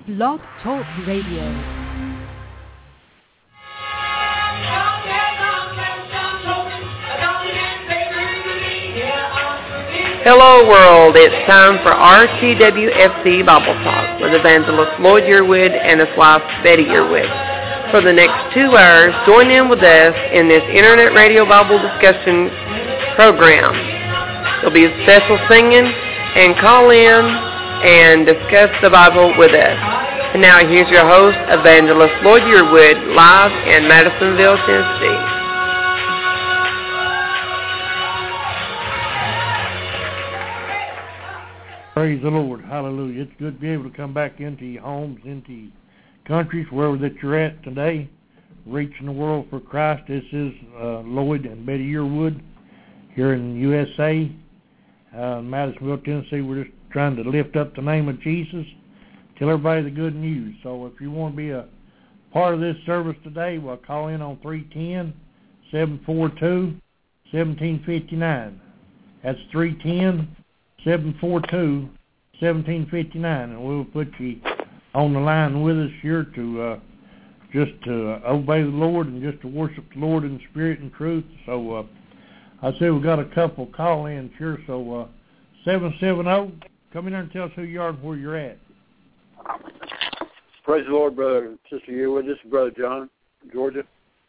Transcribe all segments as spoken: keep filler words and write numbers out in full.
Blog Talk Radio. Hello world, it's time for R T W F C Bible Talk with Evangelist Lloyd Yearwood and his wife Betty Yearwood. For the next two hours, join in with us in this Internet Radio Bible discussion program. There'll be special singing and call in and discuss the Bible with us. And now here's your host, Evangelist Lloyd Yearwood, live in Madisonville, Tennessee. Praise the Lord. Hallelujah. It's good to be able to come back into your homes, into your countries, wherever that you're at today, reaching the world for Christ. This is uh, Lloyd and Betty Yearwood here in the U S A, uh, Madisonville, Tennessee. We're just trying to lift up the name of Jesus, tell everybody the good news. So if you want to be a part of this service today, well, call in on three one zero, seven four two, one seven five nine. That's three one zero, seven four two, one seven five nine, and we'll put you on the line with us here to uh, just to uh, obey the Lord and just to worship the Lord in spirit and truth. So uh, I say we've got a couple call-ins here, so uh, seven seven zero, come in there and tell us who you are and where you're at. Praise the Lord, brother and sister Yearwood. This is Brother John from Georgia.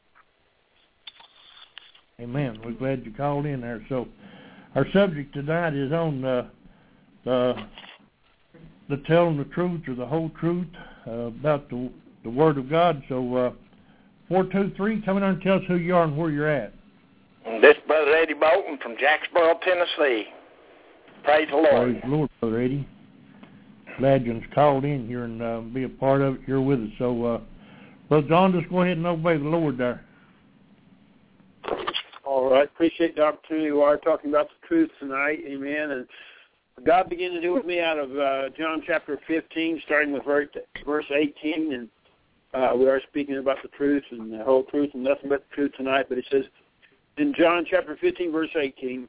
Amen. We're glad you called in there. So our subject tonight is on uh, the, the telling the truth or the whole truth uh, about the, the Word of God. So uh, four two three, come in there and tell us who you are and where you're at. This is Brother Eddie Bolton from Jacksboro, Tennessee. Praise the Lord. Praise the Lord, Brother Eddie. Glad you've called in here and uh, be a part of it here with us. So, uh, Brother John, just go ahead and obey the Lord there. All right. Appreciate the opportunity. We are talking about the truth tonight. Amen. And God began to do with me out of uh, John chapter fifteen, starting with verse eighteen. And uh, we are speaking about the truth and the whole truth and nothing but the truth tonight. But it says in John chapter fifteen, verse eighteen,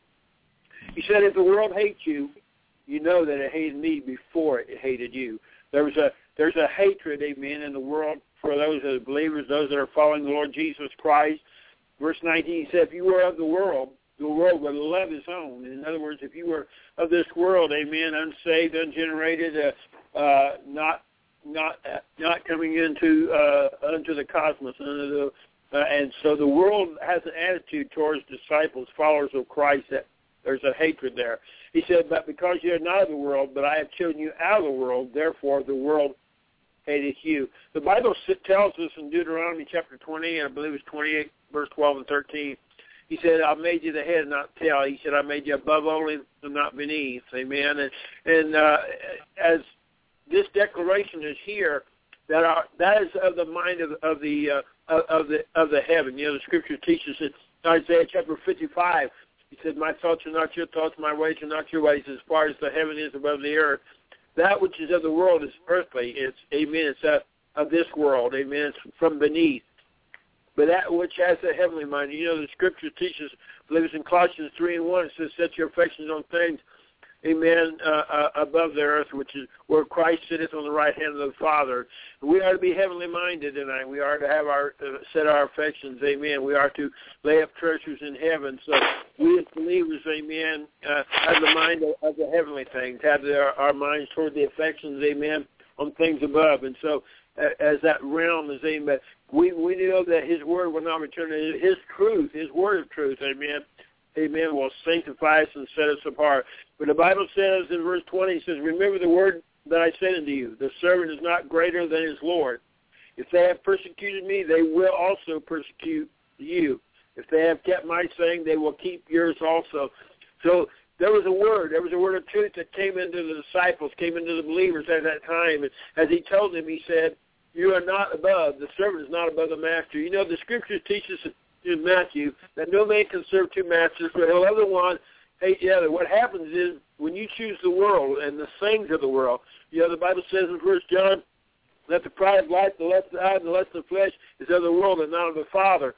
he said, if the world hates you, you know that it hated me before it hated you. There was a there's a hatred, amen, in the world for those that are believers, those that are following the Lord Jesus Christ. Verse nineteen, he said, if you were of the world, the world would love his own. In other words, if you were of this world, amen, unsaved, ungenerated, uh, uh, not not uh, not coming into uh, into the cosmos, into the, uh, and so the world has an attitude towards disciples, followers of Christ, that there's a hatred there. He said, but because you're not of the world, but I have chosen you out of the world, therefore the world hated you. The Bible tells us in Deuteronomy chapter twenty, and I believe it's twenty-eight, verse twelve and thirteen, he said, I made you the head, not tail. He said, I made you above only and not beneath. Amen. And, and uh, as this declaration is here, that are, that is of the mind of, of the uh, of the of the heaven. You know, the Scripture teaches it. Isaiah chapter fifty-five. He said, my thoughts are not your thoughts, my ways are not your ways, as far as the heaven is above the earth. That which is of the world is earthly. It's, amen, it's uh, of this world. Amen, it's from beneath. But that which has a heavenly mind, you know, the Scripture teaches, I believe it's in Colossians three and one, it says, set your affections on things, amen, uh, uh, above the earth, which is where Christ sitteth on the right hand of the Father. We are to be heavenly minded tonight. We are to have our uh, set our affections, amen. We are to lay up treasures in heaven. So we as believers, amen, uh, have the mind of, of the heavenly things, have their, our minds toward the affections, amen, on things above. And so uh, as that realm is, amen, we, we know that his word will not return. His truth, his word of truth, amen, amen, will sanctify us and set us apart. But the Bible says in verse twenty, it says, remember the word that I said unto you, the servant is not greater than his Lord. If they have persecuted me, they will also persecute you. If they have kept my saying, they will keep yours also. So there was a word, there was a word of truth that came into the disciples, came into the believers at that time. And as he told them, he said, you are not above, the servant is not above the master. You know, the Scripture teaches in Matthew that no man can serve two masters, for he'll love the one, hate the other. What happens is when you choose the world and the things of the world, you know, the Bible says in First John, that the pride of life, the lust of the eye, and the lust of the flesh is of the world and not of the Father.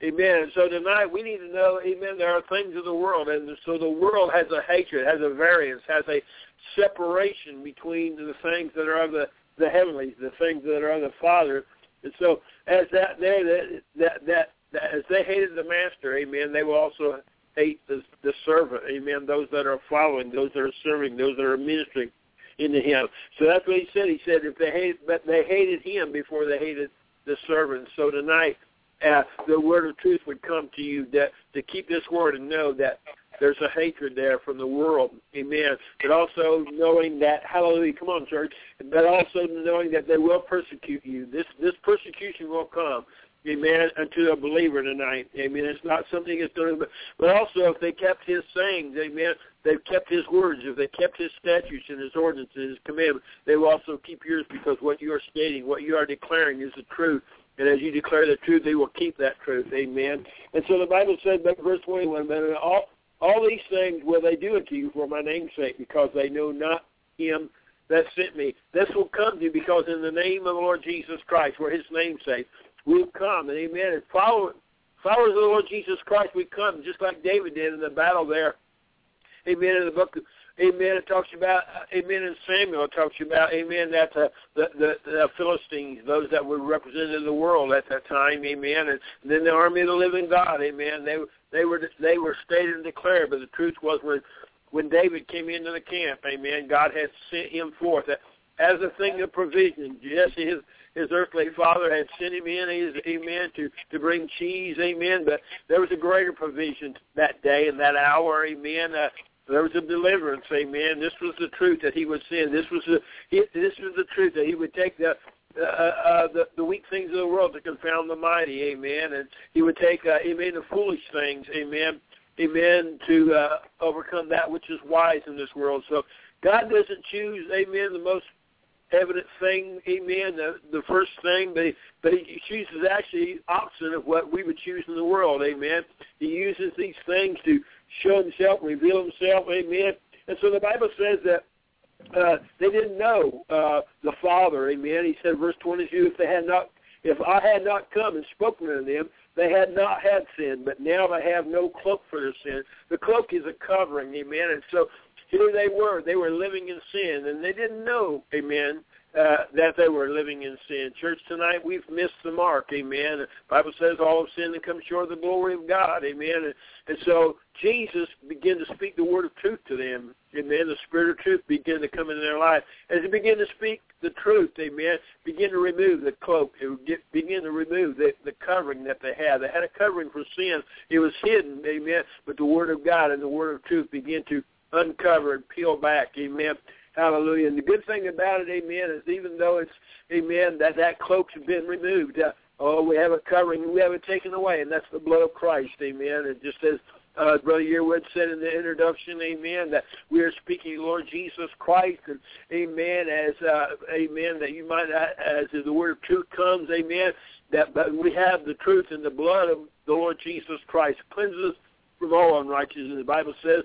Amen. And so tonight we need to know, amen, there are things of the world, and so the world has a hatred, has a variance, has a separation between the things that are of the, the heavenlies, the things that are of the Father. And so as that there, that, that, that, that as they hated the master, amen, they will also hate the, the servant, amen, those that are following, those that are serving, those that are ministering into him. So that's what he said. He said if they hate, but they hated him before they hated the servant. So tonight, uh, the word of truth would come to you that to keep this word and know that there's a hatred there from the world, amen. But also knowing that, hallelujah, come on, church, but also knowing that they will persecute you. This this persecution will come, amen, unto a believer tonight, amen. It's not something that's done, but, but also if they kept his sayings, amen, they've kept his words, if they kept his statutes and his ordinances, his commandments, they will also keep yours because what you are stating, what you are declaring is the truth. And as you declare the truth, they will keep that truth, amen. And so the Bible said, verse twenty-one, but all, all these things will they do unto you for my name's sake, because they know not him that sent me. This will come to you because in the name of the Lord Jesus Christ, for his name's sake, we'll come, and amen. And follow, followers of the Lord Jesus Christ, we come, just like David did in the battle there. Amen. In the book, of, amen, it talks about, amen, in Samuel, it talks about, amen, that uh, the, the, the Philistines, those that were represented in the world at that time, amen, and then the army of the living God, amen, they, they were they were stated and declared, but the truth was when, when David came into the camp, amen, God had sent him forth as a thing of provision. Jesse, his His earthly father had sent him in, amen, to, to bring cheese, amen. But there was a greater provision that day and that hour, amen. Uh, there was a deliverance, amen. This was the truth that he would send. This was the he, this was the truth that he would take the uh, uh, the, the weak things of the world to confound the mighty, amen. And he would take, uh, amen, the foolish things, amen, amen, to uh, overcome that which is wise in this world. So God doesn't choose, amen, the most evident thing, amen, the, the first thing, but he, but he chooses actually opposite of what we would choose in the world, amen. He uses these things to show himself, reveal himself, amen. And so the Bible says that uh, they didn't know uh, the Father, amen. He said, verse twenty-two, if they had not, if I had not come and spoken to them, they had not had sin, but now they have no cloak for their sin. The cloak is a covering, amen. And so here they were. They were living in sin, and they didn't know, amen, uh, that they were living in sin. Church, tonight we've missed the mark, amen. The Bible says all have sinned and come short of the glory of God, amen. And, and so Jesus began to speak the word of truth to them, amen. The spirit of truth began to come into their life. As he began to speak the truth, amen, begin to remove the cloak, begin to remove the, the covering that they had. They had a covering for sin. It was hidden, amen, but the word of God and the word of truth began to uncover and peel back, amen. Hallelujah. And the good thing about it, amen, is even though it's, amen, that that cloak's been removed, uh, oh, we have a covering, we have it taken away, and that's the blood of Christ, amen. And just as uh, Brother Yearwood said in the introduction, amen, that we are speaking Lord Jesus Christ, and amen, as, uh, amen, that you might, as the word of truth comes, amen, that but we have the truth in the blood of the Lord Jesus Christ, cleanses us from all unrighteousness. The Bible says,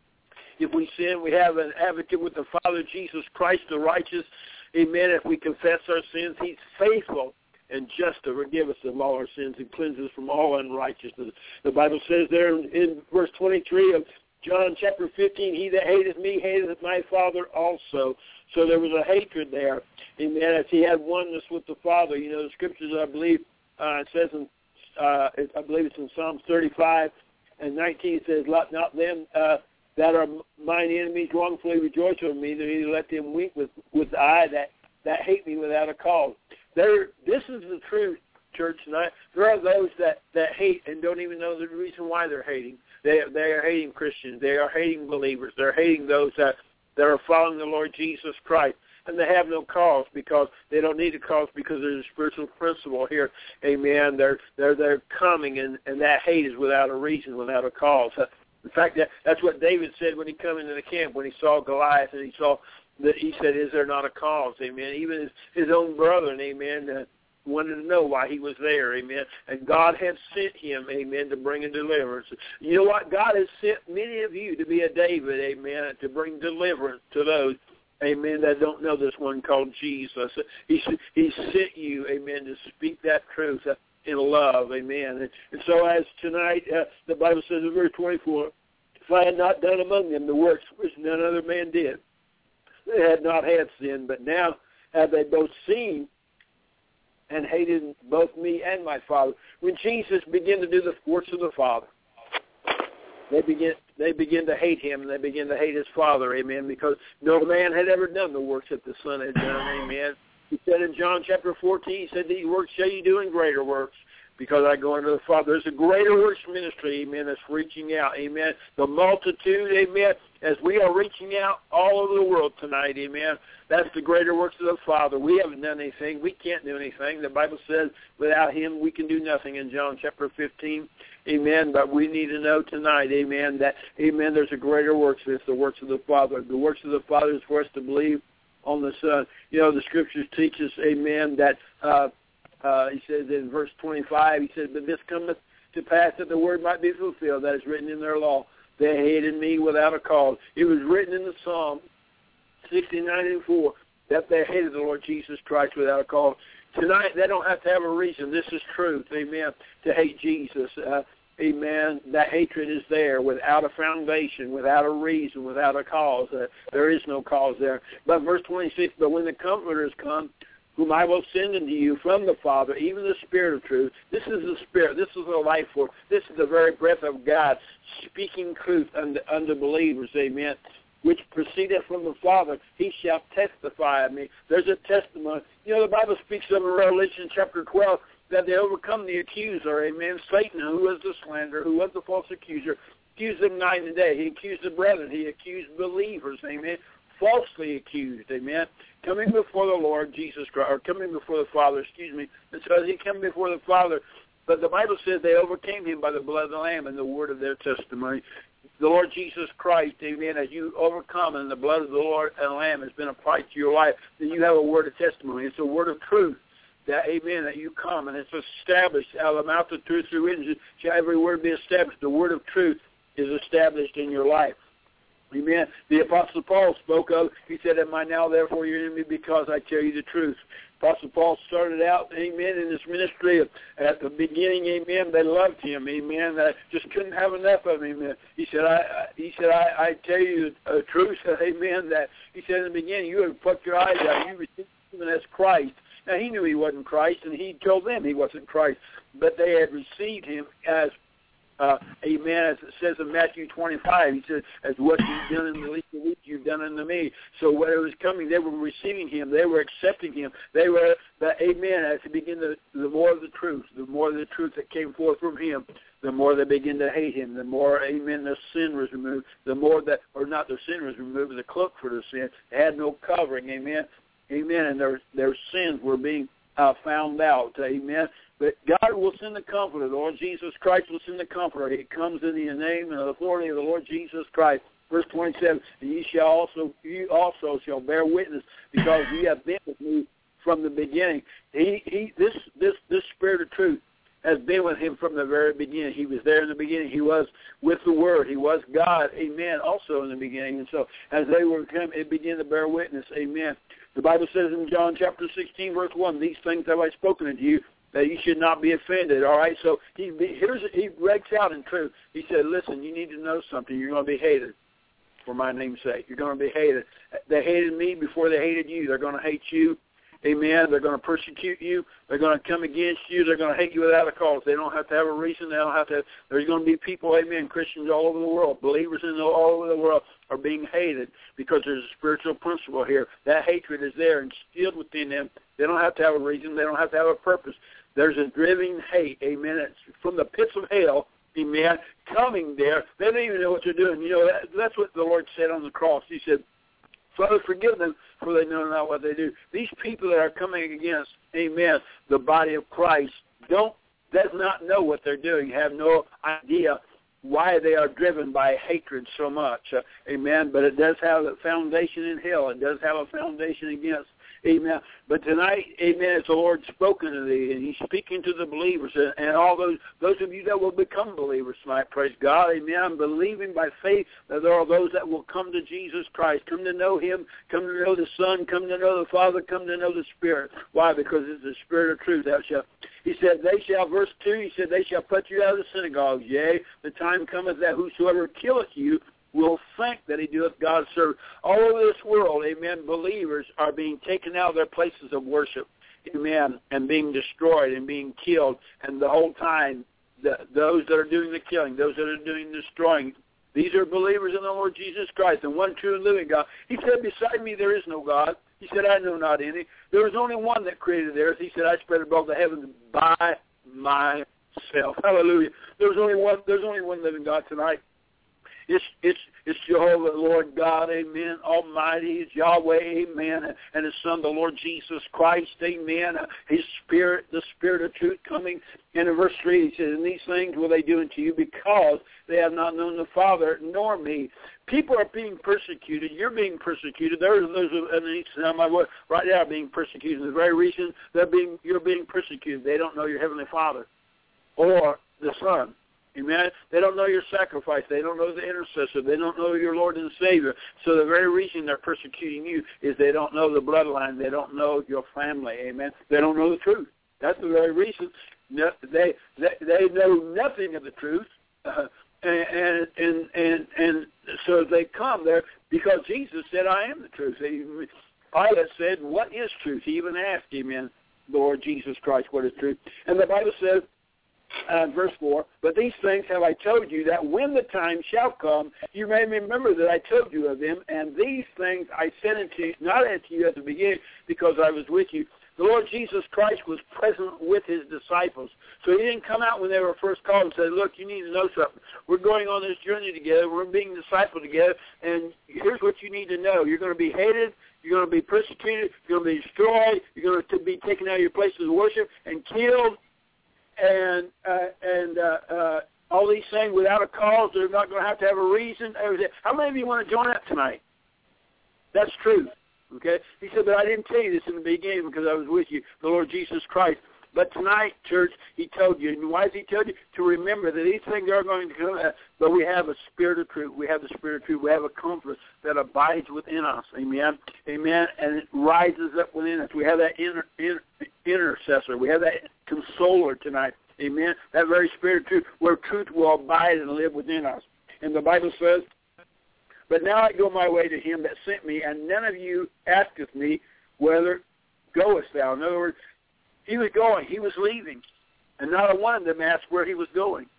if we sin, we have an advocate with the Father, Jesus Christ, the righteous. Amen. If we confess our sins, he's faithful and just to forgive us of all our sins and cleanse us from all unrighteousness. The Bible says there in verse twenty-three of John chapter fifteen, he that hateth me hateth my Father also. So there was a hatred there. Amen. As he had oneness with the Father. You know, the scriptures, I believe, uh, it says in, uh, I believe it's in Psalms thirty-five and nineteen, it says, let not them uh, that are mine enemies wrongfully rejoice over me, neither let them wink with, with the eye that, that hate me without a cause. There, this is the truth, church, tonight. There are those that, that hate and don't even know the reason why they're hating. They, they are hating Christians. They are hating believers. They're hating those that, that are following the Lord Jesus Christ. And they have no cause because they don't need a cause because there's a spiritual principle here. Amen. They're, they're, they're coming, and, and that hate is without a reason, without a cause. In fact, that, that's what David said when he came into the camp, when he saw Goliath, and he saw that he said, is there not a cause? Amen. Even his, his own brethren, amen, uh, wanted to know why he was there, amen. And God had sent him, amen, to bring a deliverance. You know what? God has sent many of you to be a David, amen, to bring deliverance to those, amen, that don't know this one called Jesus. He, he sent you, amen, to speak that truth. in love. Amen. And, and so as tonight, uh, the Bible says in verse twenty-four, if I had not done among them the works which none other man did, they had not had sin, but now have they both seen and hated both me and my Father. When Jesus began to do the works of the Father, they begin they begin to hate him, and they begin to hate his Father, amen, because no man had ever done the works that the Son had done, amen. He said in John chapter fourteen, he said, these works shall you do, in greater works, because I go unto the Father. There's a greater works ministry, amen, that's reaching out, amen. The multitude, amen, as we are reaching out all over the world tonight, amen, that's the greater works of the Father. We haven't done anything. We can't do anything. The Bible says without him we can do nothing in John chapter fifteen, amen. But we need to know tonight, amen, that, amen, there's a greater works. It's the works of the Father. The works of the Father is for us to believe on the Son. You know, the Scriptures teach us, amen, that uh, uh, he says in verse twenty-five, he says, but this cometh to pass that the word might be fulfilled, that is written in their law. They hated me without a cause. It was written in the Psalm sixty-nine and four that they hated the Lord Jesus Christ without a cause. Tonight, they don't have to have a reason. This is truth, amen, to hate Jesus. Uh, amen, that hatred is there without a foundation, without a reason, without a cause. Uh, there is no cause there. But verse twenty-six, but when the Comforters come, whom I will send unto you from the Father, even the Spirit of truth. This is the Spirit. This is the life force. This is the very breath of God speaking truth unto, unto believers, amen, which proceedeth from the Father. He shall testify of me. There's a testimony. You know, the Bible speaks of in Revelation chapter twelve that they overcome the accuser, amen. Satan, who was the slanderer, who was the false accuser, accused them night and day. He accused the brethren. He accused believers, amen. Falsely accused, amen, coming before the Lord Jesus Christ, or coming before the Father, excuse me. And so as he came before the Father, but the Bible says they overcame him by the blood of the Lamb and the word of their testimony. The Lord Jesus Christ, amen, as you overcome and the blood of the Lord and the Lamb has been applied to your life, then you have a word of testimony. It's a word of truth. That, amen, that you come, and it's established out of the mouth of truth through witnesses. Shall every word be established? The word of truth is established in your life. Amen. The Apostle Paul spoke of, he said, am I now therefore your enemy because I tell you the truth? Apostle Paul started out, amen, in his ministry. At the beginning, amen, they loved him, amen. They just couldn't have enough of him. Amen. He said, I, I he said, I, I tell you the truth, amen, that he said in the beginning, you have plucked your eyes out, you received him as Christ. Now, he knew he wasn't Christ, and he told them he wasn't Christ, but they had received him as Uh, amen. As it says in Matthew twenty-five, he said, as what you've done in the least of these, you've done unto me. So when it was coming, they were receiving him. They were accepting him. They were, the, amen, as he began to, the more of the truth, the more of the truth that came forth from him, the more they began to hate him. The more, amen, the sin was removed. The more that, or not the sin was removed, but the cloak for the sin. They had no covering, amen. Amen, and their, their sins were being uh, found out, amen. But God will send the Comforter. The Lord Jesus Christ will send the Comforter. He comes in the name and authority of the Lord Jesus Christ. Verse twenty-seven, and you shall also, you also shall bear witness, because you have been with me from the beginning. He, he, this, this, this Spirit of truth has been with him from the very beginning. He was there in the beginning. He was with the Word. He was God, amen, also in the beginning. And so as they were coming, it began to bear witness, amen. The Bible says in John chapter sixteen, verse one, these things have I spoken unto you, that you should not be offended, all right? So he here's he breaks out in truth. He said, listen, you need to know something. You're going to be hated for my name's sake. You're going to be hated. They hated me before they hated you. They're going to hate you. Amen. They're going to persecute you. They're going to come against you. They're going to hate you without a cause. They don't have to have a reason. They don't have to have, there's going to be people, amen, Christians all over the world, believers in the, all over the world are being hated because there's a spiritual principle here. That hatred is there and instilled within them. They don't have to have a reason. They don't have to have a purpose. There's a driven hate, amen. It's from the pits of hell, amen, coming there. They don't even know what they're doing. You know, that, that's what the Lord said on the cross. He said, Father, forgive them, for they know not what they do. These people that are coming against, amen, the body of Christ, don't, does not know what they're doing, have no idea why they are driven by hatred so much, uh, amen. But it does have a foundation in hell. It does have a foundation against, amen. But tonight, amen, it's the Lord spoken to thee, and he's speaking to the believers, and, and all those those of you that will become believers tonight, praise God, amen. I'm believing by faith that there are those that will come to Jesus Christ, come to know him, come to know the Son, come to know the Father, come to know the Spirit. Why? Because it's the Spirit of truth. Thou shalt. He said, they shall, verse two, he said, they shall put you out of the synagogues. Yea, the time cometh that whosoever killeth you will think that he doeth God's service. All over this world, amen, believers are being taken out of their places of worship, amen, and being destroyed and being killed. And the whole time, the, those that are doing the killing, those that are doing the destroying, these are believers in the Lord Jesus Christ, the one true and living God. He said, beside me there is no God. He said, I know not any. There was only one that created the earth. He said, I spread above the heavens by myself. Hallelujah. There was only one, there's only one living God tonight. It's it's it's Jehovah, Lord God, amen. Almighty is Yahweh, amen. And His Son, the Lord Jesus Christ, amen. His Spirit, the Spirit of truth coming. And in verse three, he says, and these things will they do unto you because they have not known the Father nor me. People are being persecuted. You're being persecuted. There's those of my word right now are being persecuted. The very reason they're being you're being persecuted, they don't know your Heavenly Father or the Son. Amen. They don't know your sacrifice. They don't know the intercessor. They don't know your Lord and Savior. So the very reason they're persecuting you is they don't know the bloodline. They don't know your family. Amen. They don't know the truth. That's the very reason. They they, they know nothing of the truth, uh, and, and and and so they come there because Jesus said, "I am the truth." Pilate said, "What is truth?" He even asked him in the Lord Jesus Christ, "What is truth?" And the Bible says. Uh, verse four, but these things have I told you, that when the time shall come, you may remember that I told you of them, and these things I said unto you, not unto you at the beginning, because I was with you. The Lord Jesus Christ was present with his disciples. So he didn't come out when they were first called and say, look, you need to know something. We're going on this journey together. We're being discipled together, and here's what you need to know. You're going to be hated. You're going to be persecuted. You're going to be destroyed. You're going to be taken out of your places of worship and killed. And uh, and uh, uh, all these things without a cause, they're not going to have to have a reason. Everything. How many of you want to join up tonight? That's truth. Okay. He said, but I didn't tell you this in the beginning because I was with you, the Lord Jesus Christ. But tonight, church, he told you. And why has he told you? To remember that these things are going to come. But we have a spirit of truth. We have the spirit of truth. We have a comfort that abides within us. Amen. Amen. And it rises up within us. We have that inner, inner, intercessor. We have that consoler tonight. Amen. That very spirit of truth, where truth will abide and live within us. And the Bible says, but now I go my way to him that sent me, and none of you asketh me, whither goest thou? In other words, he was going. He was leaving. And not a one of them asked where he was going.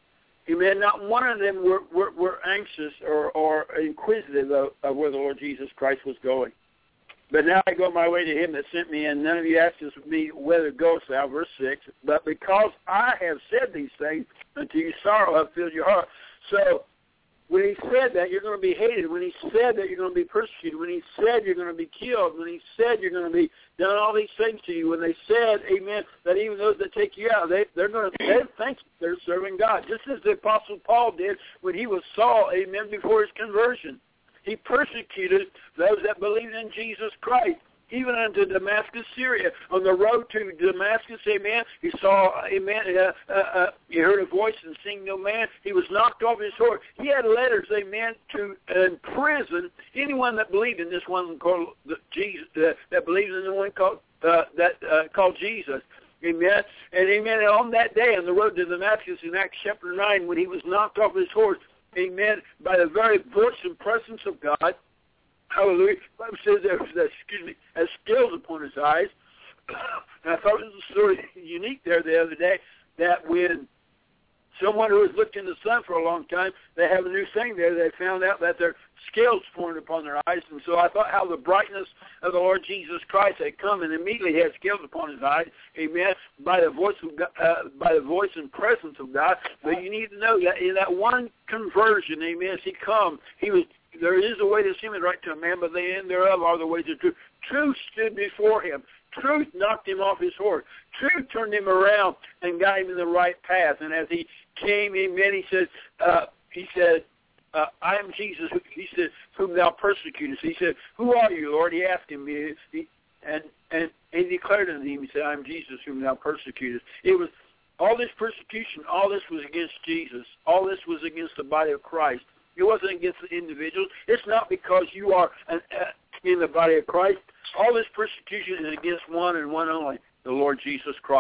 Amen. Not one of them were, were, were anxious or, or inquisitive of, of where the Lord Jesus Christ was going. But now I go my way to him that sent me, and none of you asked me whither goest thou, verse six. But because I have said these things, unto you sorrow have filled your heart. So when he said that you're going to be hated, when he said that you're going to be persecuted, when he said you're going to be killed, when he said you're going to be done all these things to you, when they said, amen, that even those that take you out, they, they're going to they think they're serving God, just as the Apostle Paul did when he was Saul, amen, before his conversion. He persecuted those that believed in Jesus Christ, even unto Damascus, Syria. On the road to Damascus, amen, he saw, amen, uh, uh, uh, he heard a voice and seeing no man. He was knocked off his horse. He had letters, amen, to imprison anyone that believed in this one called Jesus, uh, that believed in the one called uh, that uh, called Jesus. Amen. And amen. And on that day, on the road to Damascus in Acts chapter nine, when he was knocked off his horse, amen, by the very voice and presence of God, hallelujah. The Bible says there was, excuse me, as scales upon his eyes. And I thought it was sort of unique there the other day that when someone who has looked in the sun for a long time, they have a new thing there. They found out that their scales formed upon their eyes. And so I thought how the brightness of the Lord Jesus Christ had come, and immediately he had scales upon his eyes, amen, by the voice of God, uh, by the voice and presence of God. But you need to know that in that one conversion, amen, as he come, he was, there is a way that seemeth right to a man, but the end thereof are the ways of truth. Truth stood before him. Truth knocked him off his horse. Truth turned him around and got him in the right path. And as he came, amen, he said, uh, he said, uh, I am Jesus, he said, whom thou persecutest. He said, who are you, Lord? He asked him, he, he, and, and he declared unto him, he said, I am Jesus, whom thou persecutest. It was all this persecution, all this was against Jesus. All this was against the body of Christ. It wasn't against the individuals. It's not because you are an, uh, in the body of Christ. All this persecution is against one and one only, the Lord Jesus Christ.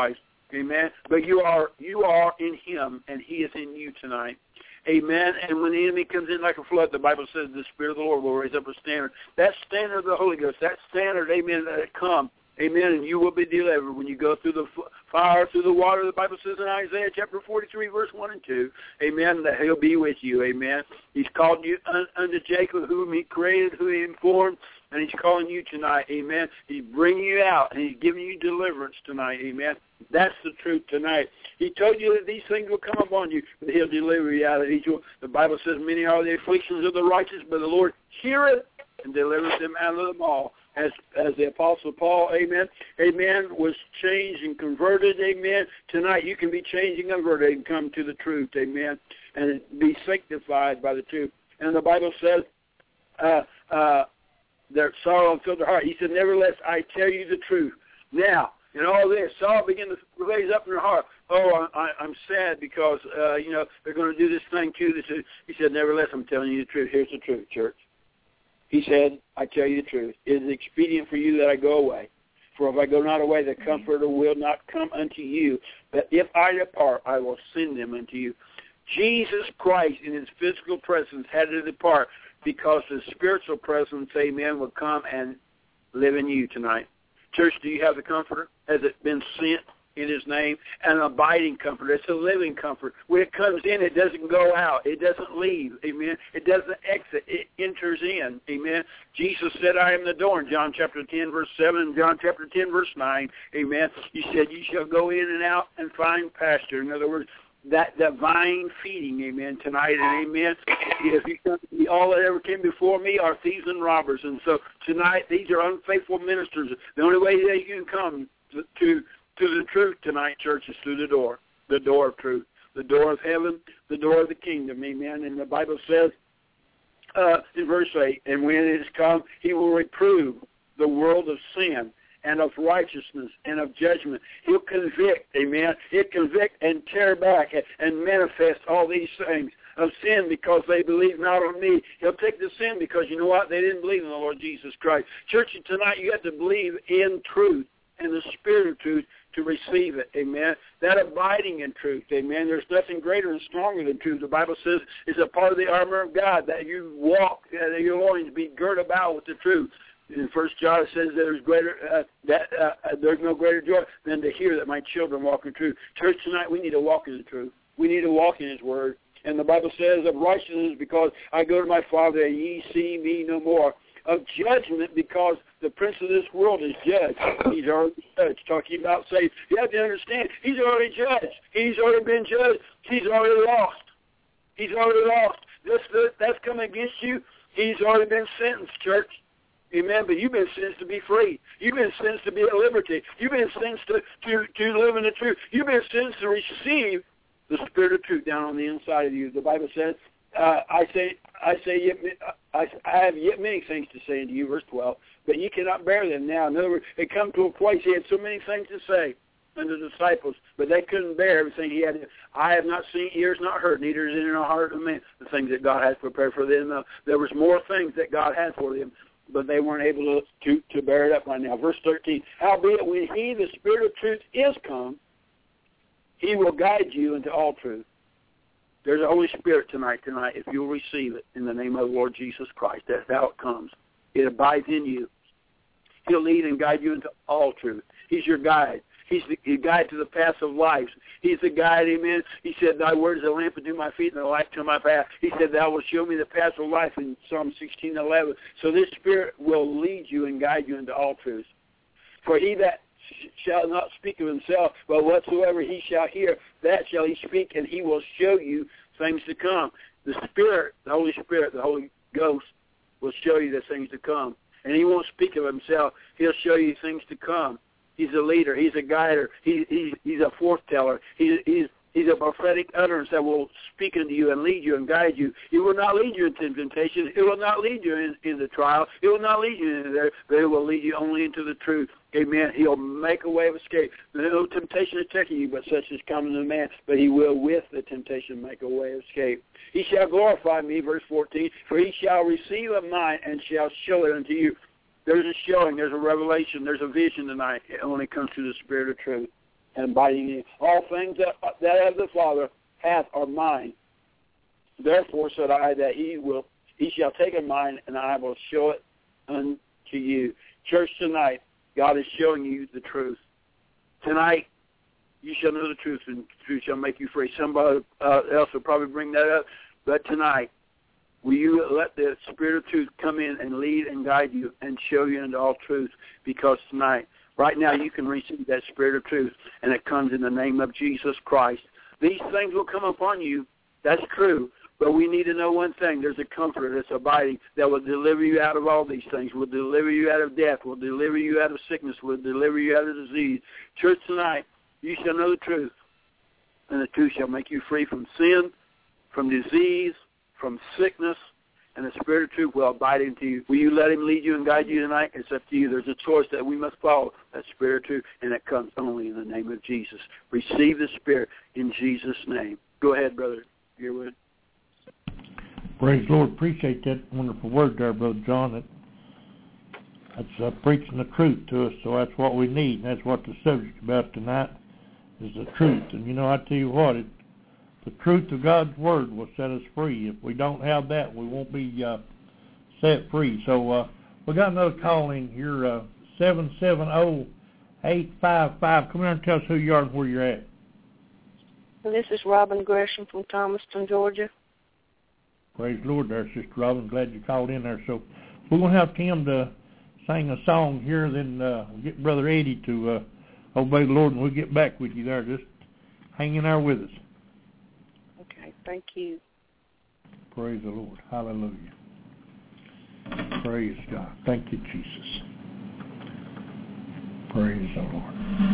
Amen. But you are you are in him, and he is in you tonight. Amen. And when the enemy comes in like a flood, the Bible says the Spirit of the Lord will raise up a standard. That standard of the Holy Ghost, that standard, amen, that it come. Amen. And you will be delivered when you go through the fire, through the water. The Bible says in Isaiah chapter forty-three, verse one and two, amen, that he'll be with you. Amen. He's called you unto Jacob, whom he created, whom he informed, and he's calling you tonight. Amen. He's bringing you out, and he's giving you deliverance tonight. Amen. That's the truth tonight. He told you that these things will come upon you, but he'll deliver you out of each one. The Bible says many are the afflictions of the righteous, but the Lord heareth and delivers them out of them all. As as the Apostle Paul, amen, amen, was changed and converted, amen. Tonight you can be changed and converted and come to the truth, amen, and be sanctified by the truth. And the Bible says, uh, uh, their sorrow filled their heart. He said, nevertheless, I tell you the truth. Now, in all this, sorrow began to raise up in their heart. Oh, I, I'm sad because, uh, you know, they're going to do this thing too. This is, he said, nevertheless, I'm telling you the truth. Here's the truth, church. He said, I tell you the truth. It is expedient for you that I go away. For if I go not away, the Comforter will not come unto you. But if I depart, I will send him unto you. Jesus Christ in his physical presence had to depart because the spiritual presence, amen, will come and live in you tonight. Church, do you have the Comforter? Has it been sent in his name? An abiding Comforter. It's a living comfort. When it comes in, it doesn't go out. It doesn't leave. Amen. It doesn't exit. It enters in. Amen. Jesus said, I am the door in John chapter ten, verse seven, and John chapter ten, verse nine. Amen. He said, you shall go in and out and find pasture. In other words, that divine feeding, amen, tonight, and amen. If you come, all that ever came before me are thieves and robbers. And so tonight, these are unfaithful ministers. The only way that you can come to, to To the truth tonight, church, is through the door, the door of truth, the door of heaven, the door of the kingdom, amen. And the Bible says uh, in verse eight, and when it is come, he will reprove the world of sin and of righteousness and of judgment. He'll convict, amen. He'll convict and tear back and manifest all these things of sin because they believe not on me. He'll take the sin because, you know what, they didn't believe in the Lord Jesus Christ. Church, tonight you have to believe in truth and the spirit of truth to receive it, amen. That abiding in truth, amen. There's nothing greater and stronger than truth. The Bible says it's a part of the armor of God that you walk, that your loins be girt about with the truth. In First John it says there's greater uh, that uh, there's no greater joy than to hear that my children walk in truth. Church, tonight we need to walk in the truth. We need to walk in His Word. And the Bible says of righteousness because I go to my Father and ye see me no more. Of judgment because the prince of this world is judged. He's already judged. Talking about saved. You have to understand, he's already judged. He's already been judged. He's already lost. He's already lost. This, this that's come against you. He's already been sentenced, church. Amen. But you've been sentenced to be free. You've been sentenced to be at liberty. You've been sentenced to, to, to live in the truth. You've been sentenced to receive the spirit of truth down on the inside of you. The Bible says, uh, I say, I say, yet, I, I have yet many things to say unto you, verse twelve, but you cannot bear them now. In other words, it come to a place he had so many things to say unto the disciples, but they couldn't bear everything he had. I have not seen, ears not heard, neither is it in the heart of man the things that God has prepared for them. Uh, there was more things that God had for them, but they weren't able to, to, to bear it up right now. Verse thirteen, howbeit when he, the Spirit of truth, is come, he will guide you into all truth. There's a Holy Spirit tonight, tonight, if you'll receive it in the name of the Lord Jesus Christ. That's how it comes. It abides in you. He'll lead and guide you into all truth. He's your guide. He's the, the guide to the path of life. He's the guide, amen. He said, thy word is a lamp unto my feet and a light to my path. He said, thou wilt show me the path of life in Psalm sixteen eleven. So this Spirit will lead you and guide you into all truth. For he that shall not speak of himself, but whatsoever he shall hear, that shall he speak, and he will show you things to come. The Spirit, the Holy Spirit, the Holy Ghost will show you the things to come. And he won't speak of himself. He'll show you things to come. He's a leader. He's a guider. He, he, he's a forth-teller. He, he's, he's a prophetic utterance that will speak unto you and lead you and guide you. He will not lead you into temptation. It will not lead you in, into trial. It will not lead you into there, but it will lead you only into the truth. Amen. He'll make a way of escape. No temptation is taking you, but such is common to man. But he will, with the temptation, make a way of escape. He shall glorify me, verse fourteen, for he shall receive of mine and shall show it unto you. There's a showing. There's a revelation. There's a vision tonight. It only comes through the Spirit of truth. and abiding in you. All things that, that of the Father hath are mine. Therefore said I that he will, he shall take of mine, and I will show it unto you. Church, tonight, God is showing you the truth. Tonight, you shall know the truth, and the truth shall make you free. Somebody uh, else will probably bring that up, but tonight, will you let the Spirit of truth come in and lead and guide you and show you into all truth? Because tonight, right now, you can receive that Spirit of truth, and it comes in the name of Jesus Christ. These things will come upon you. That's true. But we need to know one thing. There's a comforter that's abiding that will deliver you out of all these things, will deliver you out of death, will deliver you out of sickness, will deliver you out of disease. Church, tonight, you shall know the truth, and the truth shall make you free from sin, from disease, from sickness, and the Spirit of truth will abide into you. Will you let him lead you and guide you tonight? It's up to you. There's a choice that we must follow, that Spirit of truth, and that comes only in the name of Jesus. Receive the Spirit in Jesus' name. Go ahead, Brother Yearwood. Praise the Lord. Appreciate that wonderful word there, Brother John. That, that's uh, preaching the truth to us, so that's what we need. That's what the subject about tonight is, the truth. And, you know, I tell you what, it, the truth of God's Word will set us free. If we don't have that, we won't be uh, set free. So uh, we got another call in here, uh, seven seven zero, eight five five. Come here and tell us who you are and where you're at. This is Robin Gresham from Thomaston, Georgia. Praise the Lord there, Sister Robin. Glad you called in there. So we're going to have Tim to sing a song here, then uh, we'll get Brother Eddie to uh, obey the Lord, and we'll get back with you there. Just hang in there with us. Okay, thank you. Praise the Lord. Hallelujah. Praise God. Thank you, Jesus. Praise the Lord.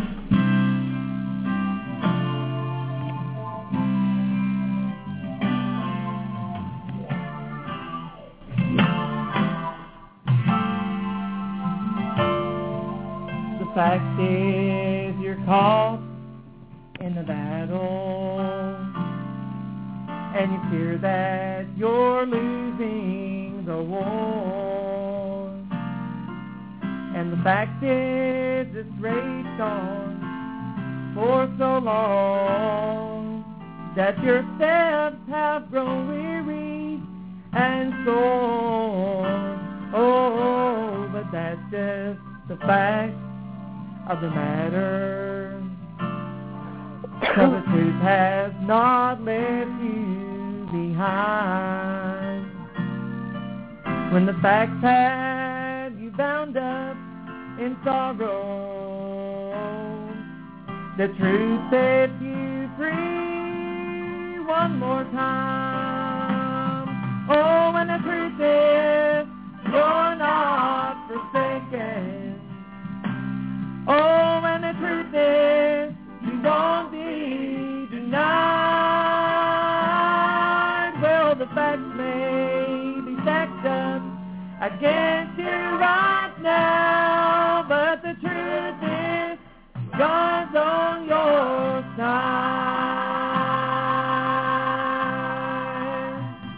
The fact is you're caught in the battle, and you fear that you're losing the war. And the fact is it's raged on for so long that your steps have grown weary and sore. Oh, but that's just the fact of the matter, 'cause the truth has not left you behind. When the facts have you bound up in sorrow, the truth sets you free one more time. Oh, and the truth is you're not forsaken. Oh, and the truth is, you won't be denied. Well, the facts may be stacked up against you right now, but the truth is, God's on your side.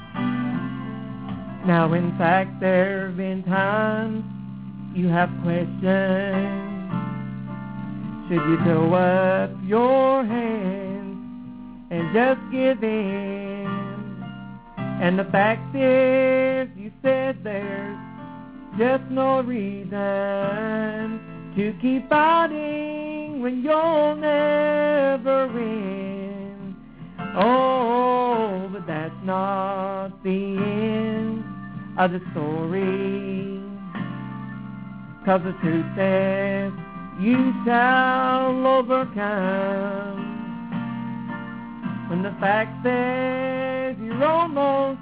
Now, in fact, there have been times you have questioned. Should you throw up your hands and just give in? And the fact is, you said there's just no reason to keep fighting when you'll never win. Oh, but that's not the end of the story, 'cause the truth says you shall overcome. When the fact says you're almost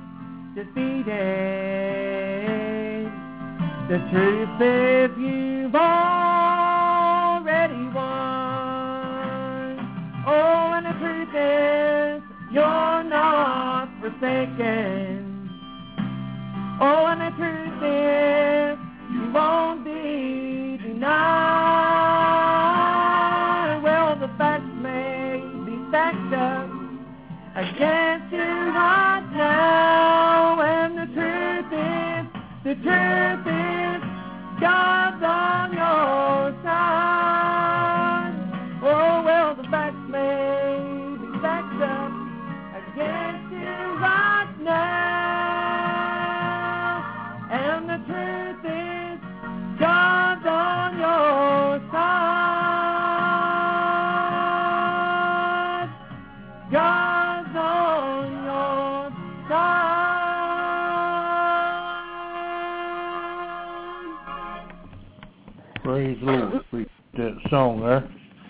defeated, the truth says you've already won. Oh, and the truth is you're not forsaken. Oh, and the truth is you won't be denied. Well, the facts may be stacked up against you right now, and the truth is, the truth is, God's on your side. Oh, well, the uh, song there.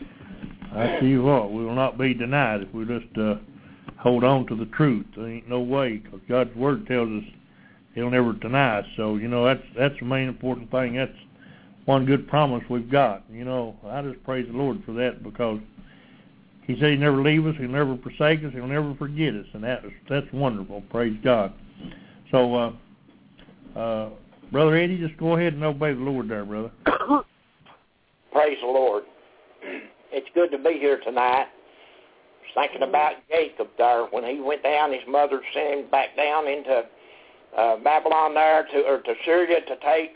I tell you what, we will not be denied if we just uh, hold on to the truth. There ain't no way, because God's Word tells us He'll never deny us. So, you know, that's that's the main important thing. That's one good promise we've got. You know, I just praise the Lord for that, because He said He'll never leave us, He'll never forsake us, He'll never forget us, and that is, that's wonderful. Praise God. So, uh, uh, Brother Eddie, just go ahead and obey the Lord there, brother. Praise the Lord. It's good to be here tonight. Thinking about Jacob there when he went down, his mother sent him back down into uh, Babylon there to or to Syria to take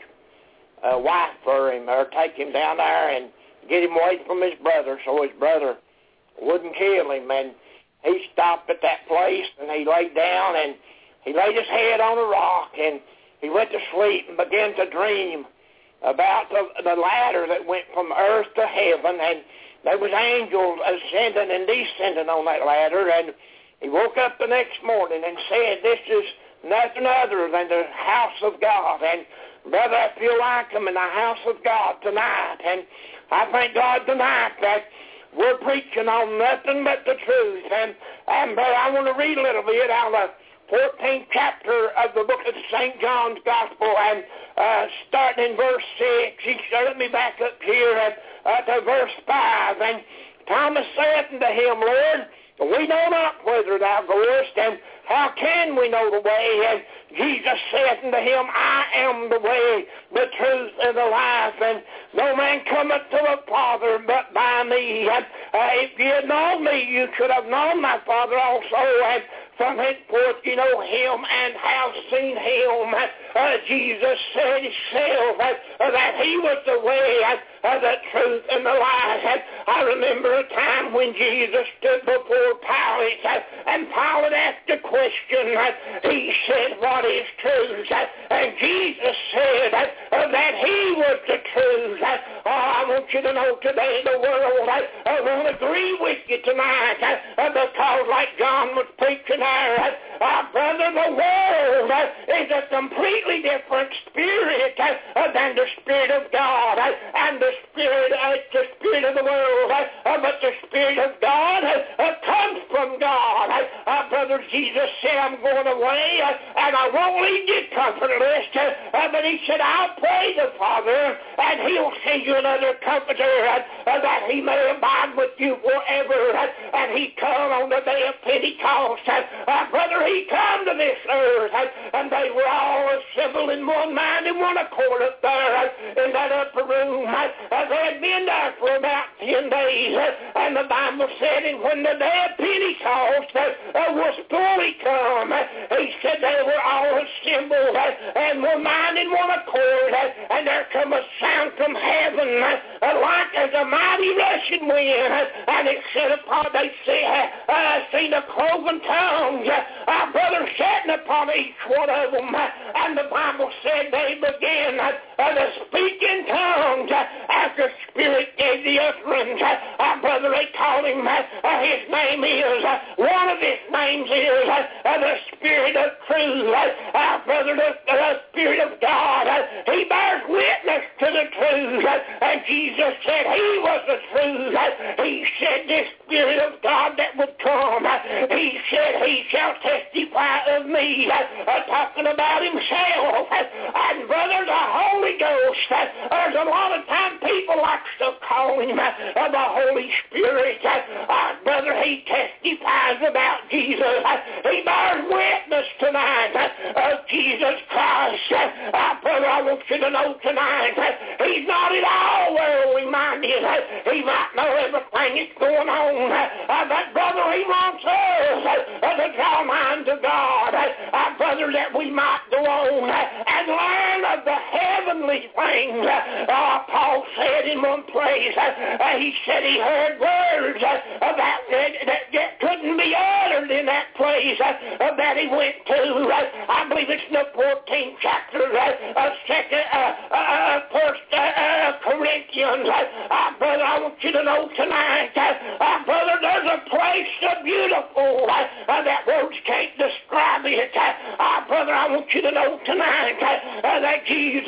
a wife for him, or take him down there and get him away from his brother, so his brother wouldn't kill him. And he stopped at that place and he laid down and he laid his head on a rock and he went to sleep and began to dream about the, the ladder that went from earth to heaven, and there was angels ascending and descending on that ladder. And he woke up the next morning and said, this is nothing other than the house of God. And brother, I feel like I'm in the house of God tonight. And I thank God tonight that we're preaching on nothing but the truth. And, and brother, I want to read a little bit out of the fourteenth chapter of the book of Saint John's Gospel, and uh, starting in verse six. He said, let me back up here at, uh, to verse five. And Thomas said unto him, Lord, we know not whither thou goest, and how can we know the way? And Jesus said unto him, I am the way, the truth, and the life, and no man cometh to the Father but by me. And uh, if you had known me, you should have known my Father also. And from henceforth you know him and have seen him. Uh, Jesus said himself uh, that he was the way, uh, the truth, and the life. And I remember a time when Jesus stood before Pilate, uh, and Pilate asked a question. Uh, he said, what is truth? Uh, and Jesus said uh, that he was the truth. Uh, oh, I want you to know today the world uh, uh, won't agree with you tonight, uh, uh, because like John was preaching there, uh, uh, brother, the world uh, is a completely different spirit uh, than the Spirit of God. Uh, and the Spirit, uh, the Spirit of the world, uh, uh, but the Spirit of God uh, uh, comes from God. Uh, uh, brother, Jesus said, I'm going away, uh, and I won't leave you comfortless. Uh, uh, but he said, I'll pray the Father, and he'll send you another comforter, uh, uh, that he may abide with you forever. Uh, and he come on the day of Pentecost. Uh, uh, brother, he come to this earth, uh, and they were all assembled in one mind and one accord up there uh, in that upper room. Uh, uh, they had been there for about ten days, uh, and the Bible said, and when the day of Pentecost uh, uh, was fully come, uh, he said they were all assembled uh, and one mind and one accord, uh, and there come a sound from heaven uh, uh, like as a mighty rushing wind, uh, and it said upon, they say, uh, uh, seen a cloven tongue, uh, our brother sitting upon each one of them, uh, and the Bible said they began uh, uh, to speak in tongues uh, as the Spirit gave the utterance. Uh, our brother, they called him, uh, uh, his name is, uh, one of his names is uh, uh, the Spirit of truth. Uh, our brother, the, the Spirit of God, uh, he bears witness to the truth, uh, and Jesus said he was the truth. Uh, he said this Spirit of God that would come, uh, he said he shall testify of me, uh, uh, talking about himself. Uh, and brother, the Holy Ghost, uh, there's a lot of time people like to call him uh, the Holy Spirit. Uh, uh, brother, he testifies about Jesus. Uh, he bears witness tonight uh, of Jesus Christ. Uh, uh, brother, I want you to know tonight, uh, he's not at all worldly-minded. Uh, he might know everything that's going on, uh, uh, but brother, he wants us uh, to draw mind to God. Uh, uh, brother, that we might go on uh, and learn of the heavenly things. Uh, uh, Paul said in one place, uh, uh, he said he heard words uh, about that, that, that couldn't be uttered in that place uh, uh, that he went to. Uh, I believe it's in the fourteenth chapter uh, of second, uh, uh, first uh, uh, Corinthians. Uh, uh, brother, I want you to know tonight, uh, uh, brother, there's a place so beautiful uh, uh, that words can't describe it. Uh, uh, brother, I want you to know tonight uh, uh, that Jesus said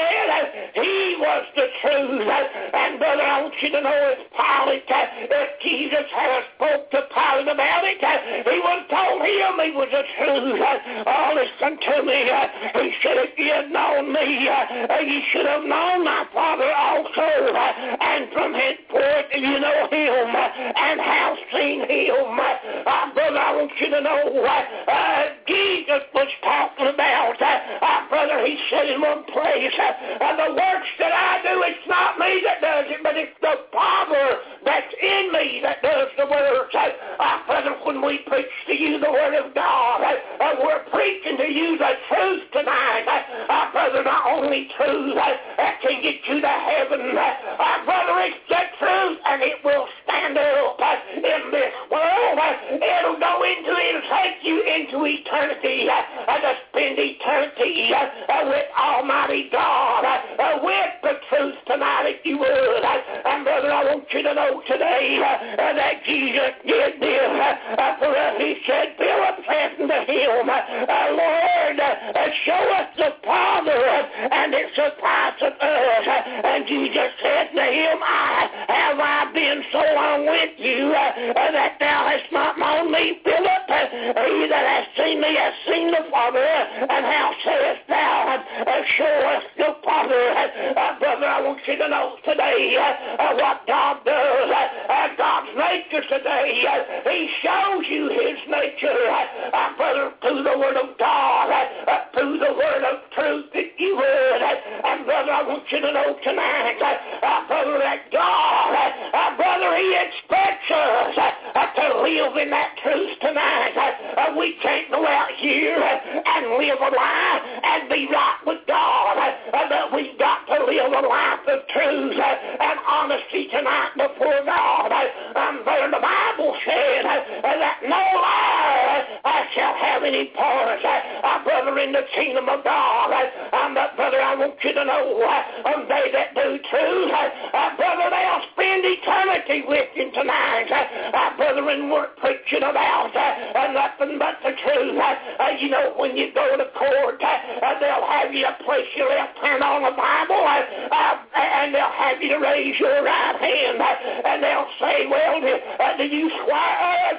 said uh, he was the truth. Uh, and brother, I want you to know if Pilate, uh, if Jesus had spoke to Pilate about it, uh, he would have told him he was the truth. Uh, oh, listen to me. Uh, he said, if you had known me, uh, you should have known my Father also. Uh, and from henceforth you know him uh, and have seen him. Uh, brother, I want you to know uh, uh, Jesus was talking about, uh, uh, brother, he said in one place, uh, uh, the works that I do, it's not me that does it, but it's the Father that's in me that does the works. Uh, uh, brother, when we preach to you the Word of God, uh, uh, we're preaching to you the truth tonight. Uh, uh, brother, not only truth uh, that can get you to heaven, uh, uh, brother, it's the truth, and it will stand up uh, in this world. Uh, it'll go into, it'll take you into eternity, uh, uh, to spend eternity uh, uh, with Almighty God, uh, uh, with the truth tonight, if you would. Uh, and brother, I want you to know today uh, uh, that Jesus did this uh, uh, for us. He said, Philip said unto him, uh, uh, Lord, uh, show us the Father, uh, and it sufficeth us. Uh, and Jesus said to him, I have I been so long with you uh, uh, that thou hast not known me, Philip? Uh, he that has seen me has seen the Father. Uh, and how sayest thou, uh, uh, show us the Father? Uh, uh, brother, I want you to know today uh, uh, what God does. Uh, uh, God's nature today. Uh, he shows you his nature, uh, uh, brother, through the Word of God, uh, uh, through the Word of truth that you would. Uh, and brother, I want you to know tonight, uh, uh, brother, that God, uh, uh, brother, he expects us uh, uh, to live in that truth tonight. Uh, uh, we can't go out here uh, and live a lie and be right with God, uh, uh, but we've got to live a life of truth uh, and honesty tonight before God. Uh, um, brother, the Bible said uh, uh, that no liar uh, shall have any part, uh, uh, brother, in the kingdom of God. Uh, um, but brother, I want you to know, uh, um, they that do truth, uh, uh, brother, they'll spend eternity with him tonight. Uh, uh, brother, and we're preaching about uh, uh, nothing but the truth. Uh, uh, you know, when you go to court, uh, uh, they'll have you to place your left hand on the Bible, uh, uh, and they'll have you to raise your right hand, uh, and they'll say, well, do, uh, do you swear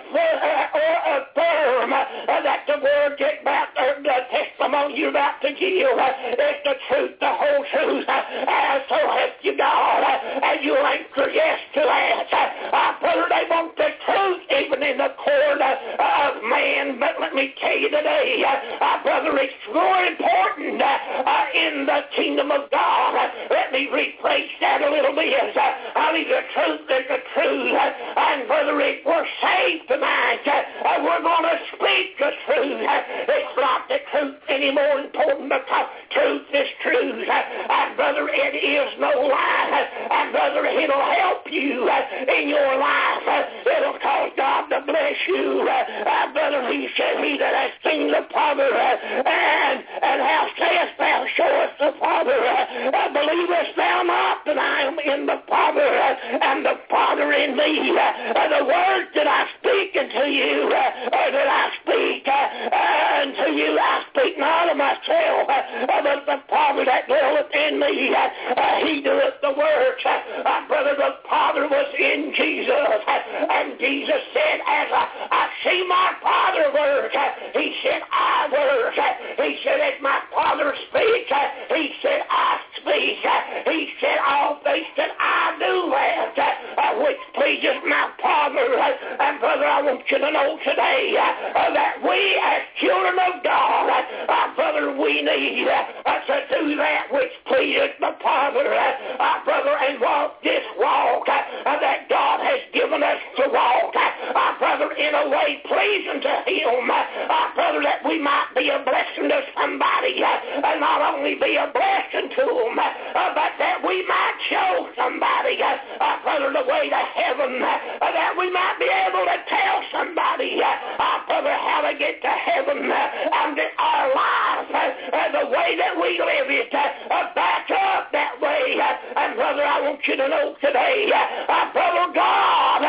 uh, or affirm uh, that the word get back, uh, the testimony you're about to give uh, is the truth, the whole truth, uh, uh, so help you God, uh, and you'll answer yes to that. Uh, uh, brother, they want the truth even in the court uh, of man, but let me tell you today, uh, uh, brother, it's more important uh, uh, in the kingdom of God. Uh, let me rephrase that a little bit. Uh, I mean, the truth is the truth, uh, and brother, if we're saved tonight, uh, uh, we're going to speak the truth. Uh, it's not the truth any more important because truth is truth, uh, and brother, it is no lie, uh, and brother, it'll help you uh, in your life. Uh, it'll cause God to bless you. Uh, uh, brother, he said, he that has seen the Father, uh, and, and how sayest thou, show us the Father? Uh, uh, believest thou not that I am in the Father, uh, and the Father in me? Uh, uh, the words that I speak unto you, uh, uh, that I speak uh, uh, unto you, I speak not of myself, uh, uh, but the Father that dwelleth in me, uh, uh, he doeth the works. Uh, uh, brother, the Father was in Jesus, uh, and Jesus said, as I, I see my Father work, uh, he said, I work. Uh, he said, as my Father speaks, uh, he said, I speak. Uh, he said, all things that I do that, uh, uh, which pleases my Father. Uh, and brother, I want you to know today uh, uh, that we as children of God, uh, uh, brother, we need uh, uh, to do that which pleases the Father, uh, uh, brother, and walk this walk uh, uh, that God has given us to walk, uh, uh, brother, in a way pleasing to him, uh, uh, brother, that we might be a blessing to somebody, uh, and not only be a blessing to them, uh, uh, but that we might show somebody, uh, uh, brother, the way to heaven, uh, uh, that we might be able to tell somebody, uh, uh, brother, how to get to heaven, uh, and that our life, uh, uh, the way that we live it, uh, uh, back up that way, uh, and brother, I want you to know today, uh, uh, brother, God uh, uh,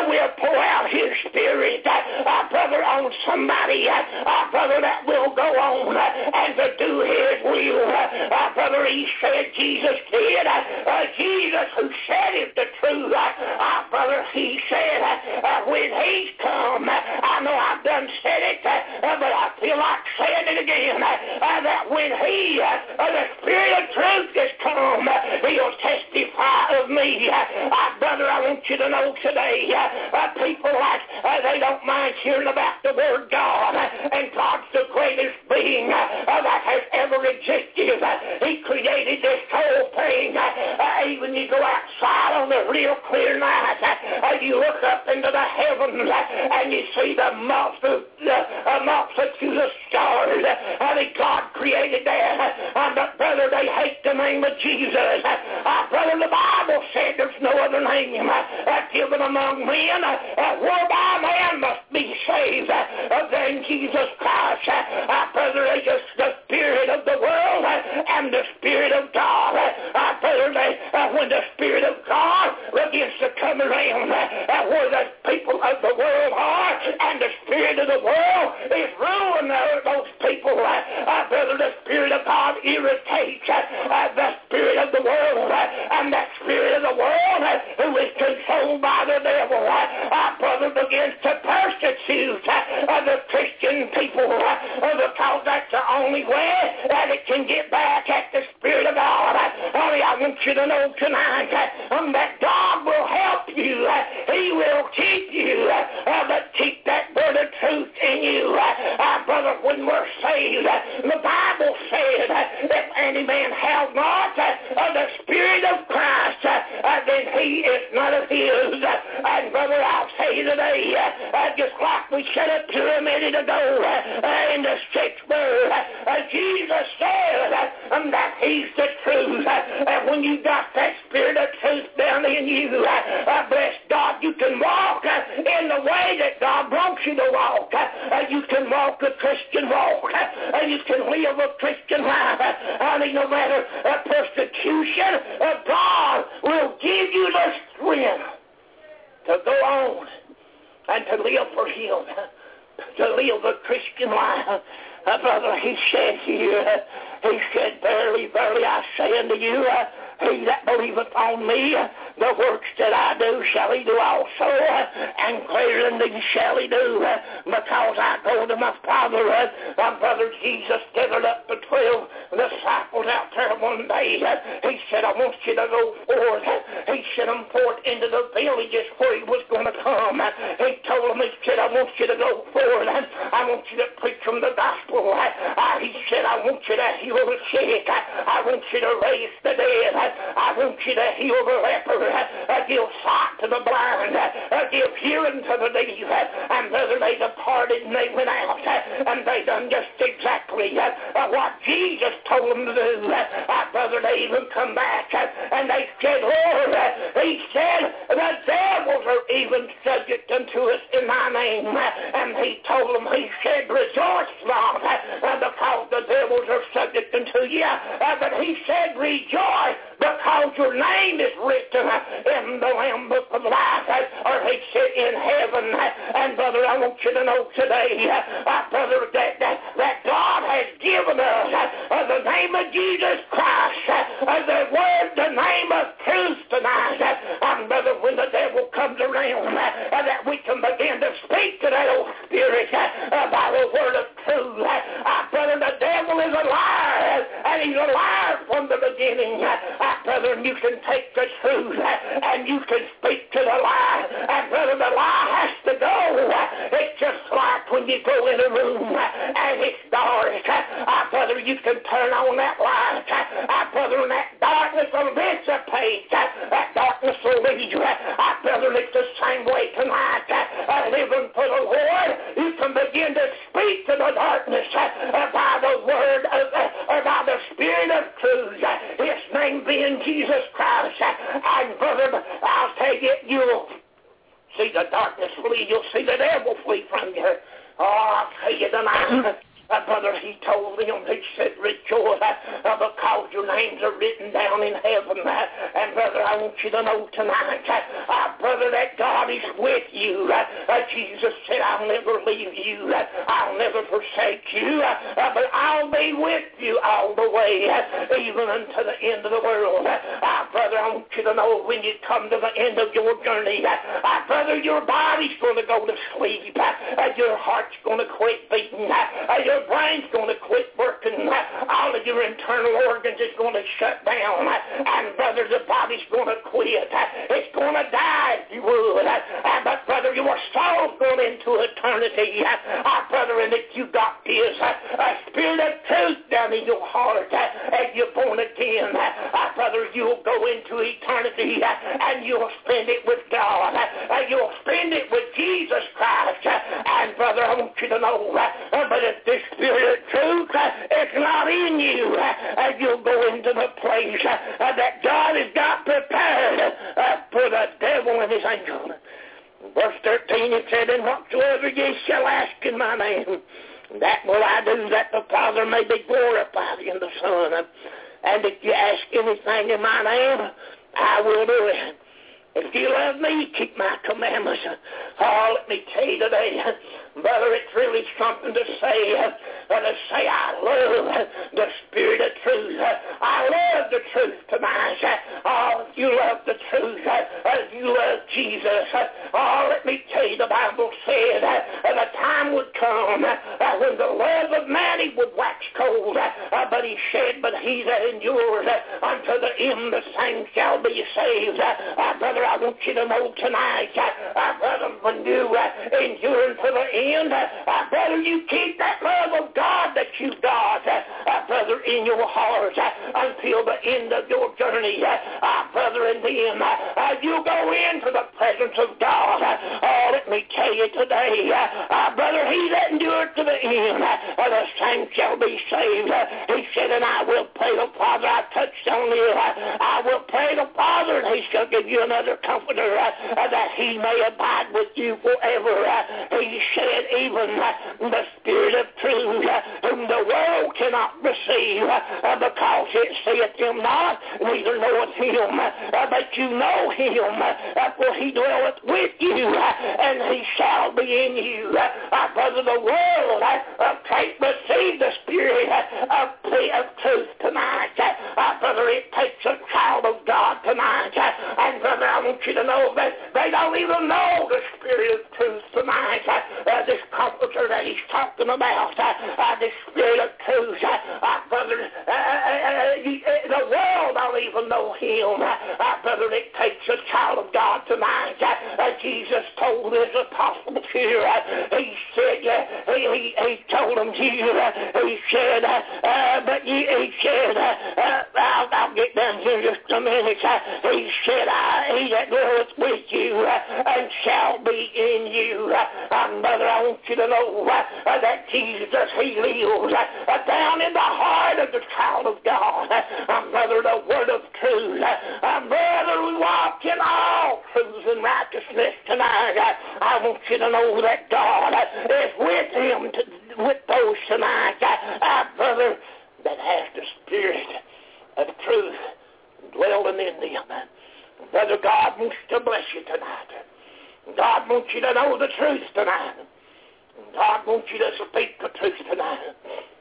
will pour out His Spirit, uh, brother, on somebody, uh, brother, that will go on uh, and to do His will. Uh, brother, He said, Jesus did. Uh, Jesus, who said is the truth. Uh, brother, He said, uh, when He's come, uh, I know I've done said it, uh, but I feel like saying it again, uh, that when He, uh, the Spirit of truth has come, uh, He'll testify of me. Uh, brother, I want you to know today, uh, uh, people like, uh, they don't mind hearing about the Word God, uh, and God's the greatest being uh, that has ever existed. Uh, he created this whole thing. Uh, uh, even you go outside on a real clear night, uh, you look up into the heavens, uh, and you see the multitude, uh, multitude of stars uh, that God created there. Uh, but brother, they hate the name of Jesus. Uh, brother, the Bible said there's no other name uh, given among men uh, whereby man must be saved uh, than Jesus Christ. Uh, uh, brother, they just the spirit of the world uh, and the Spirit of God. Uh, brother, they, uh, when the Spirit of God begins to come around uh, where the people of the world are, and the Spirit of the world is ruling those people, uh, uh, brother, the Spirit of God irritates uh, the Spirit of the world, uh, and that Spirit of the world uh, who is controlled by the devil, uh, uh, brother, begins to persecute uh, the Christian people uh, because that's the only way that it can get back at the Spirit of God. Uh, honey, I want you to know tonight uh, um, that God will help you. Uh, he will keep you, uh, uh, but keep that word of truth in you. Uh, uh, brother, when we're saved, uh, the Bible said, uh, if any man have not uh, the Spirit of Christ, uh, uh, then he is none of his. Uh, and brother, I'll tell you today, uh, uh, just like we said up here a minute ago uh, in the sixth verse, uh, Jesus said uh, um, that He's the truth. Uh, and when you got that Spirit of truth down in you, uh, uh, bless God, you can walk uh, in the way that God wants you to walk. Uh, you can walk the Christian walk. Uh, you can live a Christian life. Uh, I mean, no matter uh, persecution, uh, God will give you the strength to go on and to live for Him, to live a Christian life. Uh, brother, He said here, uh, He said, verily, verily, I say unto you, uh, he that believeth on me, uh, the works that I do shall he do also, uh, and greater than these shall he do, uh, because I go to my Father. Uh, my brother Jesus gathered up the twelve disciples out there one day. Uh, he said, I want you to go forth. Uh, he sent them forth into the villages where He was going to come. Uh, he told them, He said, I want you to go forward. Uh, I want you to preach them the gospel. Uh, uh, he said, I want you to heal the sick. Uh, I want you to raise the dead. Uh, I want you to heal the leper, uh, give sight to the blind, uh, give hearing to the deaf. Uh, and brother, they departed and they went out, uh, and they done just exactly uh, uh, what Jesus told them to do. Uh, uh, brother, they even come back uh, and they said, Lord, uh, He said, the devils are even subject unto us in Thy name. Uh, and He told them, He said, rejoice not, uh, because the devils are subject unto you. Uh, but He said, rejoice, because your name is written in the Lamb Book of Life, or He said in heaven. And brother, I want you to know today, uh, brother, that, that, that God has given us uh, the name of Jesus Christ, uh, the word, the name of truth tonight. Uh, and brother, when the devil comes around, uh, that we can begin to speak to that old spirit uh, by the word of truth. Uh, brother, the devil is a liar, and he's a liar from the beginning. Uh, brother, you can take the truth and you can speak to the lie. And brother, the lie has to go. It's just like when you go in a room and it's dark. Uh, brother, you can turn on that light. Uh, brother, and that darkness will dissipate. That darkness will leave you. Uh, brother, it's the same way tonight. Uh, living for the Lord, you can begin to speak to the darkness uh, by the word of, uh, or by the Spirit of truth. Uh, His name being Jesus Christ. And brother, I'll tell you, you'll see the darkness flee. You'll see the devil flee from you. Oh, I'll tell you tonight, Uh, brother, he told them, he said, rejoice, uh, because your names are written down in heaven. Uh, and brother, I want you to know tonight, uh, uh, brother, that God is with you. Uh, uh, Jesus said, I'll never leave you. Uh, I'll never forsake you. Uh, uh, but I'll be with you all the way, uh, even unto the end of the world. Uh, uh, brother, I want you to know when you come to the end of your journey, uh, uh, brother, your body's going to go to sleep. Uh, uh, your heart's going to quit beating. Uh, uh, your brain's going to quit working. All of your internal organs is going to shut down. And, brother, the body's going to quit. It's going to die, if you would. But, brother, your soul's going into eternity. Uh, brother, and if you got this uh, spirit of truth down in your heart and you're born again, uh, brother, you'll go into eternity and you'll spend it with God. Uh, you'll spend it with Jesus Christ. And, brother, I want you to know, uh, but if this spirit of truth uh, is not in you, uh, you'll go into the place uh, that God has got prepared uh, for the devil and his angels. Verse thirteen, it said, and whatsoever ye shall ask in my name, that will I do, that the Father may be glorified in the Son. And if you ask anything in my name, I will do it. If you love me, keep my commandments. Oh, let me tell you today, brother, it's really something to say, uh, to say I love the spirit of truth. I love the truth tonight. Oh, if you love the truth, if you love Jesus, oh, let me tell you, the Bible said uh, the time would come uh, when the love of many would wax cold, uh, but he said, but he that endures uh, unto the end, the same shall be saved. Uh, brother, I want you to know tonight, uh, brother, when you uh, endure to the end, uh, brother, you keep that love of God that you got, uh, uh, brother, in your heart uh, until the end of your journey, uh, uh, brother, and then uh, uh, you go into the presence of God. Uh, oh, let me tell you today, uh, uh, brother, he that endureth to the end, uh, the same shall be saved. Uh, he said, and I will pray the Father, I touched on you, uh, I will pray the Father, and he shall give you another comforter, uh, uh, that he may abide with you forever. Uh, he said, even uh, the Spirit of truth, uh, whom the world cannot receive, uh, because it seeth him not, neither knoweth him, uh, but you know him, uh, for he dwelleth with you, uh, and he shall be in you. Uh, brother, the world uh, can't receive the Spirit uh, of, of truth tonight. Uh, brother, it takes a child of God tonight, uh, and brother, I want you to know that they don't even know the Spirit of truth tonight. Uh, uh, this comforter that he's talking about, uh, uh, the Spirit of truth, uh, uh, brother, uh, uh, uh, the world don't even know him. Uh, uh, brother, it takes a child of God tonight. Uh, uh, Jesus told his apostles here, uh, he said, uh, he, he, he told them here, uh, he said, uh, uh, but he, he said, uh, uh, I'll, I'll get down here in just a minute. Uh, he said, uh, he that dwelleth with you uh, and shall be in you. Uh, uh, brother, I want you to know uh, uh, that Jesus, he lives uh, down in the heart of the child of God. Uh, brother, the word of truth. Uh, brother, we walk in all truth and righteousness tonight. Uh, I want you to know that God uh, is with him, to, with those tonight, uh, uh, brother, that has the Spirit of truth dwelling in them. Brother, God wants to bless you tonight. God wants you to know the truth tonight. God wants you to speak the truth tonight.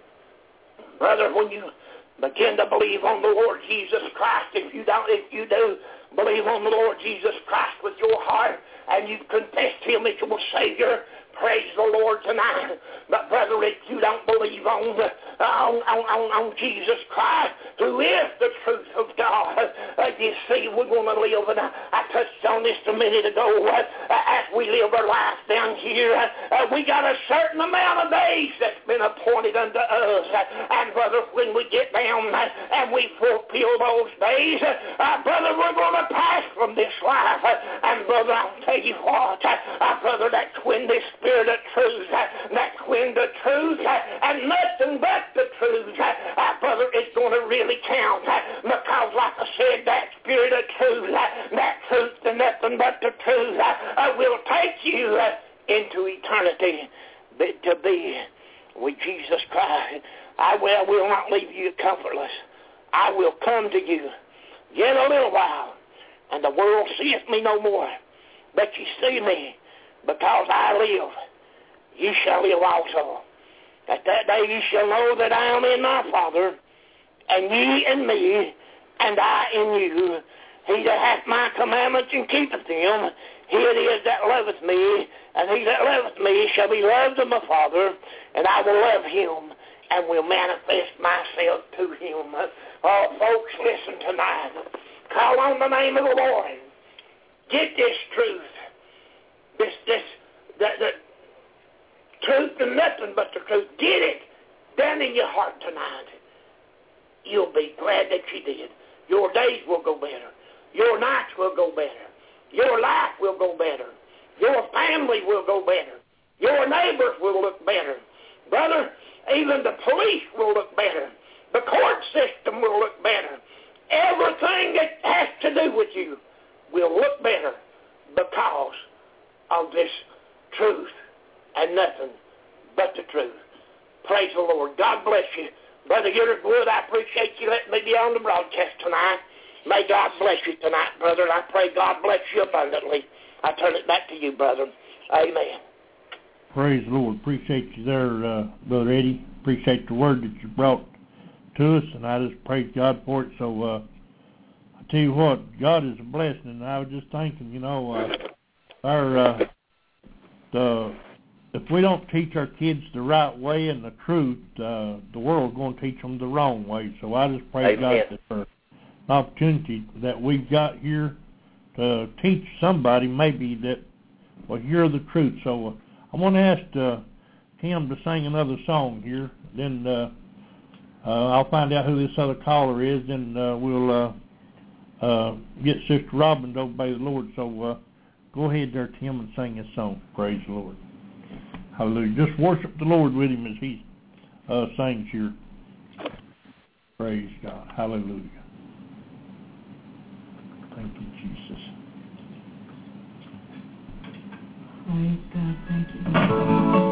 Brother, when you begin to believe on the Lord Jesus Christ, if you don't, if you do believe on the Lord Jesus Christ with your heart and you confess him as your Savior, praise the Lord tonight. But brother, if you don't believe on, the, on, on, on, on Jesus Christ, who is the truth of God, uh, you see, we're going to live, and I, I touched on this a minute ago, uh, as we live our life down here, uh, we got a certain amount of days that's been appointed unto us. Uh, and brother, when we get down uh, and we fulfill those days, uh, brother, we're going to pass from this life. Uh, and brother, I'll tell you what, uh, uh, brother, that's when this Spirit of truth, uh, that's when the truth, uh, and nothing but the truth, uh, uh, brother, is going to really count. Uh, because, like I said, that Spirit of truth, uh, that truth and nothing but the truth, uh, uh, will take you uh, into eternity to be with Jesus Christ. I will, will not leave you comfortless. I will come to you yet a little while, and the world seeth me no more. But ye see me, because I live, ye shall live also. At that day ye shall know that I am in my Father, and ye in me, and I in you. He that hath my commandments and keepeth them, he it is that loveth me, and he that loveth me shall be loved of my Father, and I will love him, and will manifest myself to him. Oh, folks, listen tonight. Call on the name of the Lord. Get this truth. This, this, the, the truth and nothing but the truth. Get it down in your heart tonight. You'll be glad that you did. Your days will go better. Your nights will go better. Your life will go better. Your family will go better. Your neighbors will look better. Brother, even the police will look better. The court system will look better. Everything that has to do with you will look better because of this truth and nothing but the truth. Praise the Lord. God bless you. Brother Gilderswood, I appreciate you letting me be on the broadcast tonight. May God bless you tonight, brother, and I pray God bless you abundantly. I turn it back to you, brother. Amen. Praise the Lord. Appreciate you there, uh, Brother Eddie. Appreciate the word that you brought to us, and I just praise God for it. So uh, I tell you what, God is a blessing, and I was just thinking, you know, uh, our uh, the if we don't teach our kids the right way and the truth, uh, the world's going to teach them the wrong way. So I just praise Amen. God for the opportunity that we've got here to teach somebody maybe that will hear the truth. So uh, I want to ask uh, Tim to sing another song here. Then uh, uh, I'll find out who this other caller is. Then uh, we'll uh, uh, get Sister Robin to obey the Lord. So uh, go ahead there, Tim, and sing his song. Praise the Lord. Hallelujah. Just worship the Lord with him as he uh, sings here. Praise God. Hallelujah. Thank you, Jesus. Praise God. Thank you.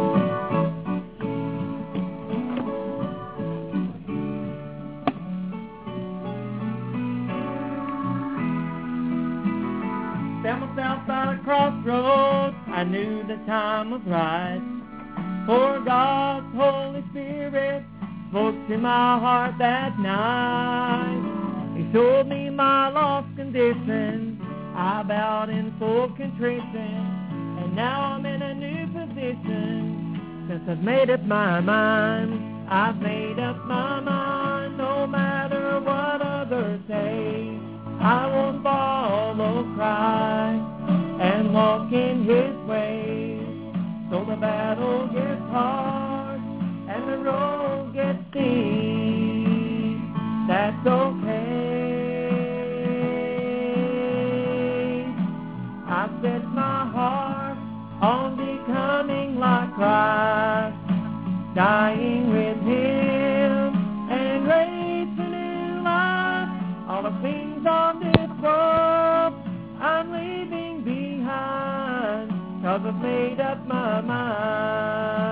Found myself at a crossroads. I knew the time was right. For God's Holy Spirit spoke to my heart that night. He showed me my lost condition. I bowed in full contrition, and now I'm in a new position. Since I've made up my mind, I've made up my mind. No matter what others say, I will follow Christ and walk in His ways. So the battle gets hard and the road gets steep. That's okay. I've set my heart on becoming like Christ, dying with Him and raised a new life. All the things of this world I'm leaving behind, 'cause I've made up my mind.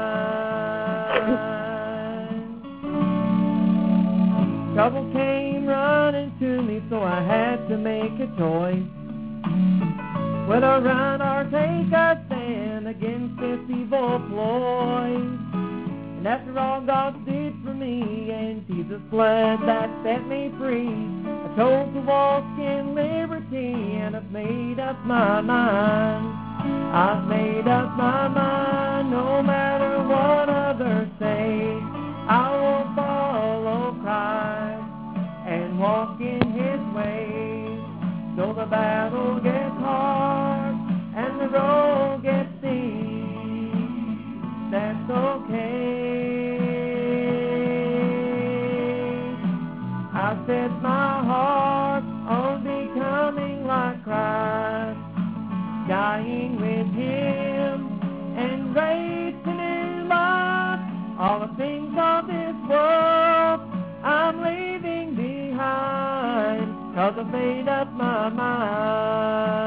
Trouble came running to me, so I had to make a choice. Whether I run or take a stand against this evil ploy. And after all God did for me, and Jesus' blood that set me free, I chose to walk in liberty, and I've made up my mind. I've made up my mind. No matter what others say, I will follow Christ and walk in His ways. So the battle gets hard and the road gets steep. That's okay. I've set my heart on becoming like Christ, dying with Him and raised to new life. All the things of this world I'm leaving behind, 'cause I've made up my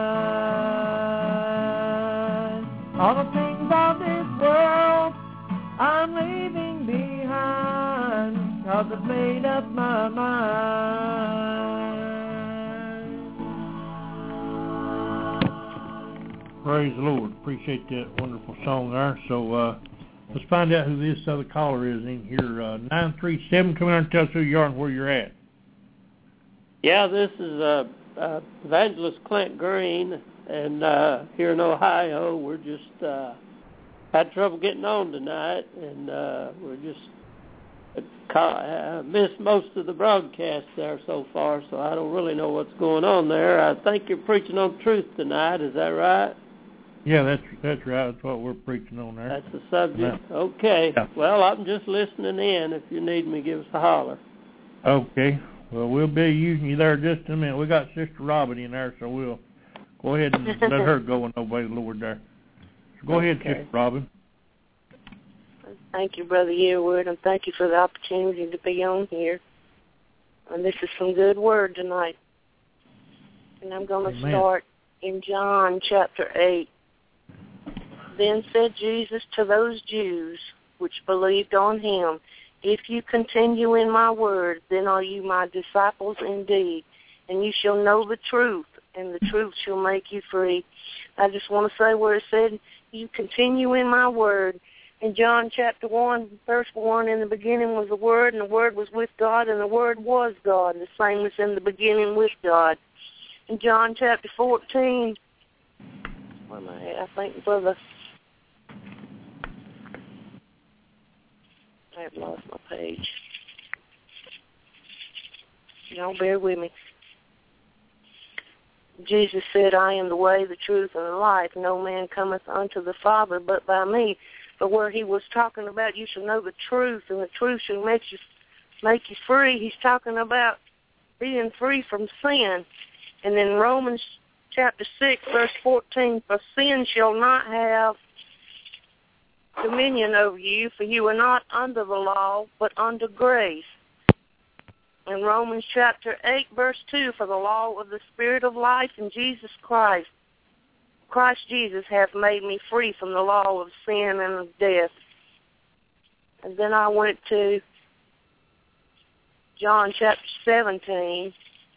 mind. All the things of this world I'm leaving behind, 'cause I've made up my mind. Praise the Lord. Appreciate that wonderful song there. So uh, let's find out who this other caller is in here. Uh, nine three seven, come out and tell us who you are and where you're at. Yeah, this is uh, uh, Evangelist Clint Green, and uh, here in Ohio, we're just uh, had trouble getting on tonight, and uh, we're just uh, missed most of the broadcast there so far, so I don't really know what's going on there. I think you're preaching on truth tonight, is that right? Yeah, that's that's right. That's what we're preaching on there. That's the subject. Yeah. Okay. Yeah. Well, I'm just listening in. If you need me, give us a holler. Okay. Well, we'll be using you there just in a minute. We got Sister Robin in there, so we'll go ahead and let her go and obey the Lord there. So go Okay. ahead, Sister Robin. Thank you, Brother Yearwood, and thank you for the opportunity to be on here. And this is some good word tonight. And I'm going to start in John chapter eight. Then said Jesus to those Jews which believed on him, if you continue in my word, then are you my disciples indeed, and you shall know the truth, and the truth shall make you free. I just want to say where it said, you continue in my word. In John chapter one, verse one, in the beginning was the Word, and the Word was with God, and the Word was God. And the same was in the beginning with God. In John chapter fourteen, where am I at? I think, Brother, I have lost my page. Y'all bear with me. Jesus said, I am the way, the truth, and the life. No man cometh unto the Father but by me. But where he was talking about you shall know the truth, and the truth shall make you make you free, he's talking about being free from sin. And in Romans chapter six, verse fourteen, for sin shall not have dominion over you, for you are not under the law, but under grace. In Romans chapter eight, verse two, for the law of the Spirit of life in Jesus Christ, Christ Jesus hath made me free from the law of sin and of death. And then I went to John chapter seventeen,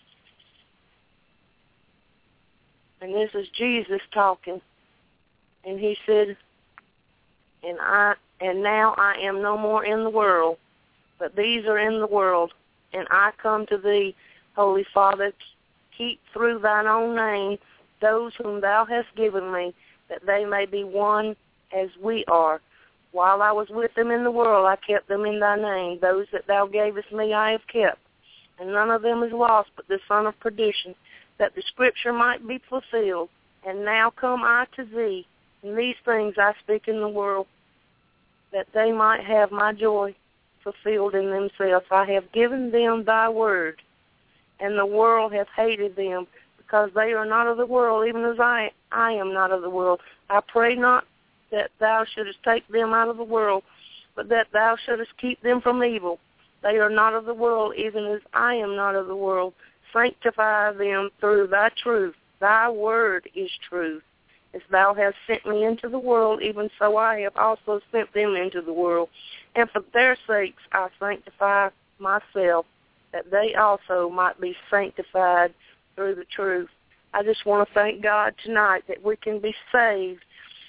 and this is Jesus talking, and he said, and I and now I am no more in the world, but these are in the world, and I come to thee, Holy Father, keep through thine own name those whom thou hast given me, that they may be one as we are. While I was with them in the world, I kept them in thy name. Those that thou gavest me I have kept, and none of them is lost but the son of perdition, that the scripture might be fulfilled. And now come I to thee, and these things I speak in the world, that they might have my joy fulfilled in themselves. I have given them thy word, and the world hath hated them, because they are not of the world, even as I, I am not of the world. I pray not that thou shouldest take them out of the world, but that thou shouldest keep them from evil. They are not of the world, even as I am not of the world. Sanctify them through thy truth. Thy word is truth. As thou hast sent me into the world, even so I have also sent them into the world. And for their sakes I sanctify myself, that they also might be sanctified through the truth. I just want to thank God tonight that we can be saved,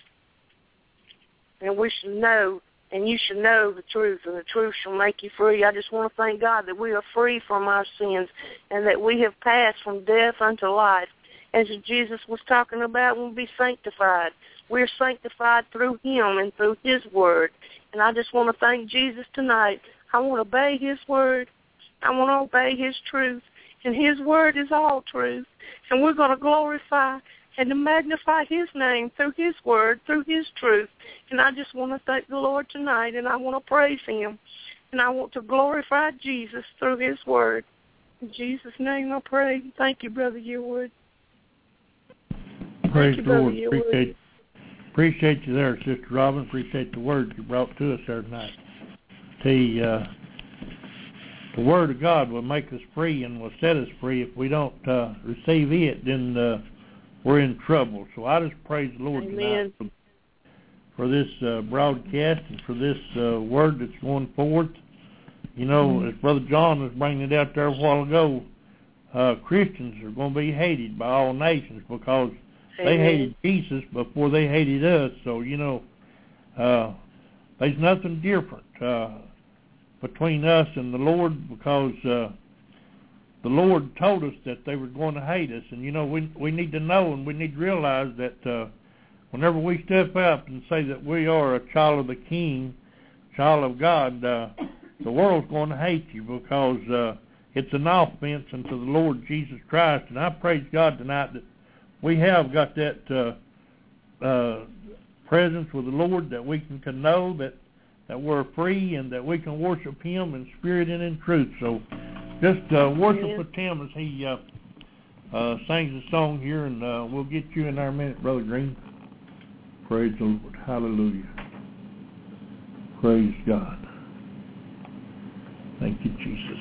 and we should know, and you should know the truth, and the truth shall make you free. I just want to thank God that we are free from our sins, and that we have passed from death unto life. As Jesus was talking about, we'll be sanctified. We're sanctified through him and through his word. And I just want to thank Jesus tonight. I want to obey his word. I want to obey his truth. And his word is all truth. And we're going to glorify and to magnify his name through his word, through his truth. And I just want to thank the Lord tonight, and I want to praise him. And I want to glorify Jesus through his word. In Jesus' name I pray. Thank you, Brother Yearwood. Praise you, the Lord. Yearwood. Appreciate, appreciate you there, Sister Robin. Appreciate the word you brought to us there tonight. The, uh, the Word of God will make us free and will set us free. If we don't uh, receive it, then uh, we're in trouble. So I just praise the Lord Amen. tonight for this uh, broadcast and for this uh, word that's going forth. You know, as Brother John was bringing it out there a while ago, uh, Christians are going to be hated by all nations because they hated Jesus before they hated us. So, you know, uh, there's nothing different uh, between us and the Lord because uh, the Lord told us that they were going to hate us. And, you know, we we need to know and we need to realize that uh, whenever we step up and say that we are a child of the King, child of God, uh, the world's going to hate you because uh, it's an offense unto the Lord Jesus Christ. And I praise God tonight that we have got that uh, uh, presence with the Lord, that we can, can know that, that we're free and that we can worship Him in spirit and in truth. So just uh, worship yeah. with Tim as he uh, uh, sings a song here, and uh, we'll get you in our minute, Brother Green. Praise the Lord. Hallelujah. Praise God. Thank you, Jesus.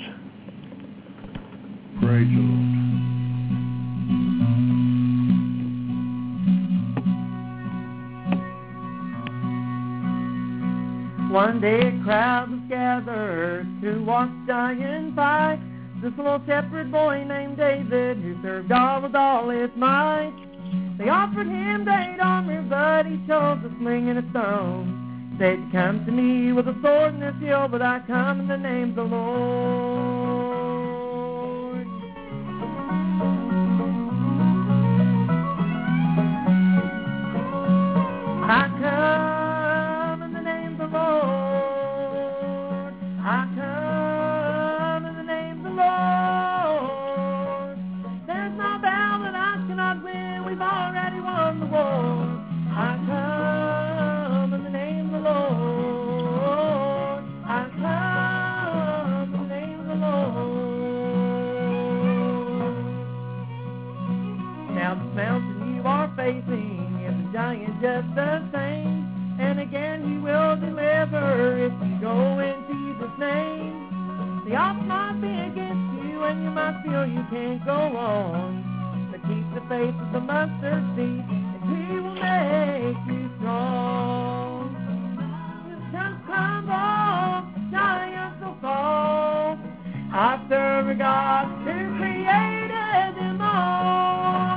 Praise the Lord. One day a crowd was gathered to watch giant fight. This little shepherd boy named David who served God with all his might. They offered him great armor, but he chose a sling and a stone. Said, come to me with a sword and a shield, but I come in the name of the Lord. I come in the name of the Lord. I come in the name of the Lord. There's no battle that I cannot win. We've already won the war. I come in the name of the Lord. I come in the name of the Lord. Now this mountain you are facing is a giant just the same. And again He will deliver if you go in Jesus' name. The odds might be against you and you might feel you can't go on. But keep the faith of the mustard seed and He will make you strong. Just crumble, giants will fall. I serve a God who created them all.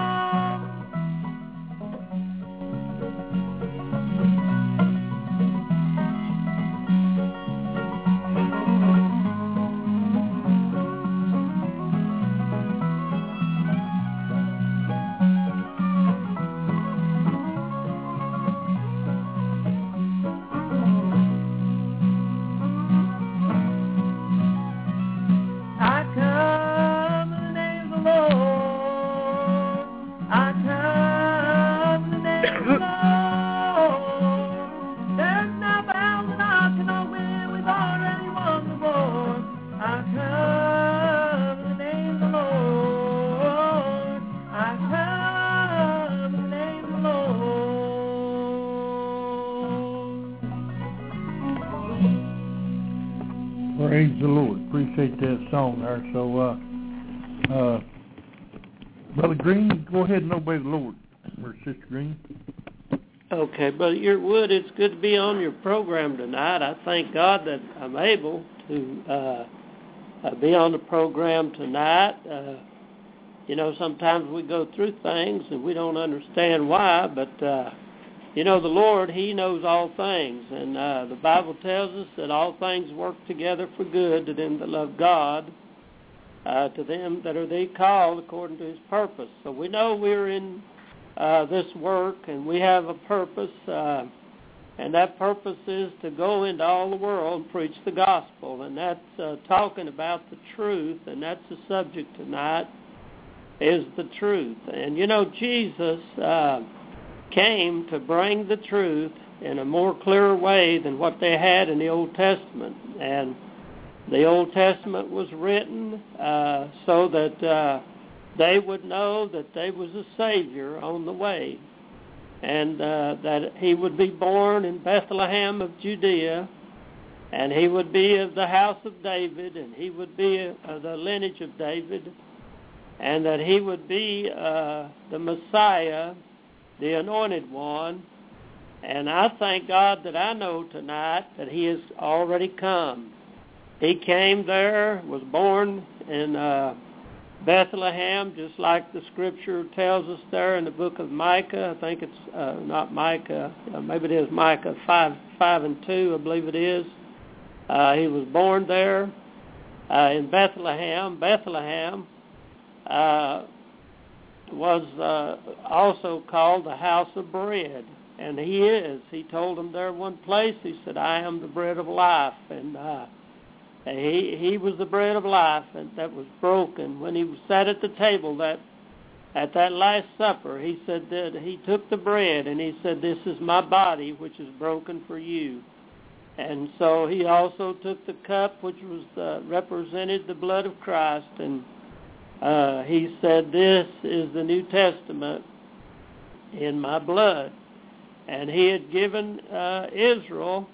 Praise the Lord. Appreciate that song there. So, uh, uh, Brother Green, go ahead and obey the Lord. Or Sister Green. Okay, Brother Yearwood, it's good to be on your program tonight. I thank God that I'm able to uh, uh, be on the program tonight. Uh, you know, sometimes we go through things and we don't understand why, but uh, you know, the Lord, He knows all things, and uh, the Bible tells us that all things work together for good to them that love God, uh, to them that are they called according to His purpose. So we know we're in uh, this work, and we have a purpose, uh, and that purpose is to go into all the world and preach the gospel, and that's uh, talking about the truth, and that's the subject tonight, is the truth. And, you know, Jesus Uh, came to bring the truth in a more clear way than what they had in the Old Testament. And the Old Testament was written uh, so that uh, they would know that there was a Savior on the way, and uh, that He would be born in Bethlehem of Judea, and He would be of the house of David, and He would be of the lineage of David, and that He would be uh, the Messiah, the Anointed One, And I thank God that I know tonight that he has already come. He came there, was born in uh, Bethlehem, just like the scripture tells us there in the book of Micah. I think it's uh, not Micah, uh, maybe it is Micah five, five and two, I believe it is. Uh, he was born there uh, in Bethlehem. Bethlehem uh, was uh, also called the house of bread, and he is. He told them there one place, he said, I am the bread of life, and uh, he he was the bread of life, and that was broken. When he sat at the table that at that Last Supper, he said that he took the bread, and he said, this is my body, which is broken for you. And so he also took the cup, which was uh, represented the blood of Christ, and uh, he said, this is the New Testament in my blood. And he had given uh, Israel,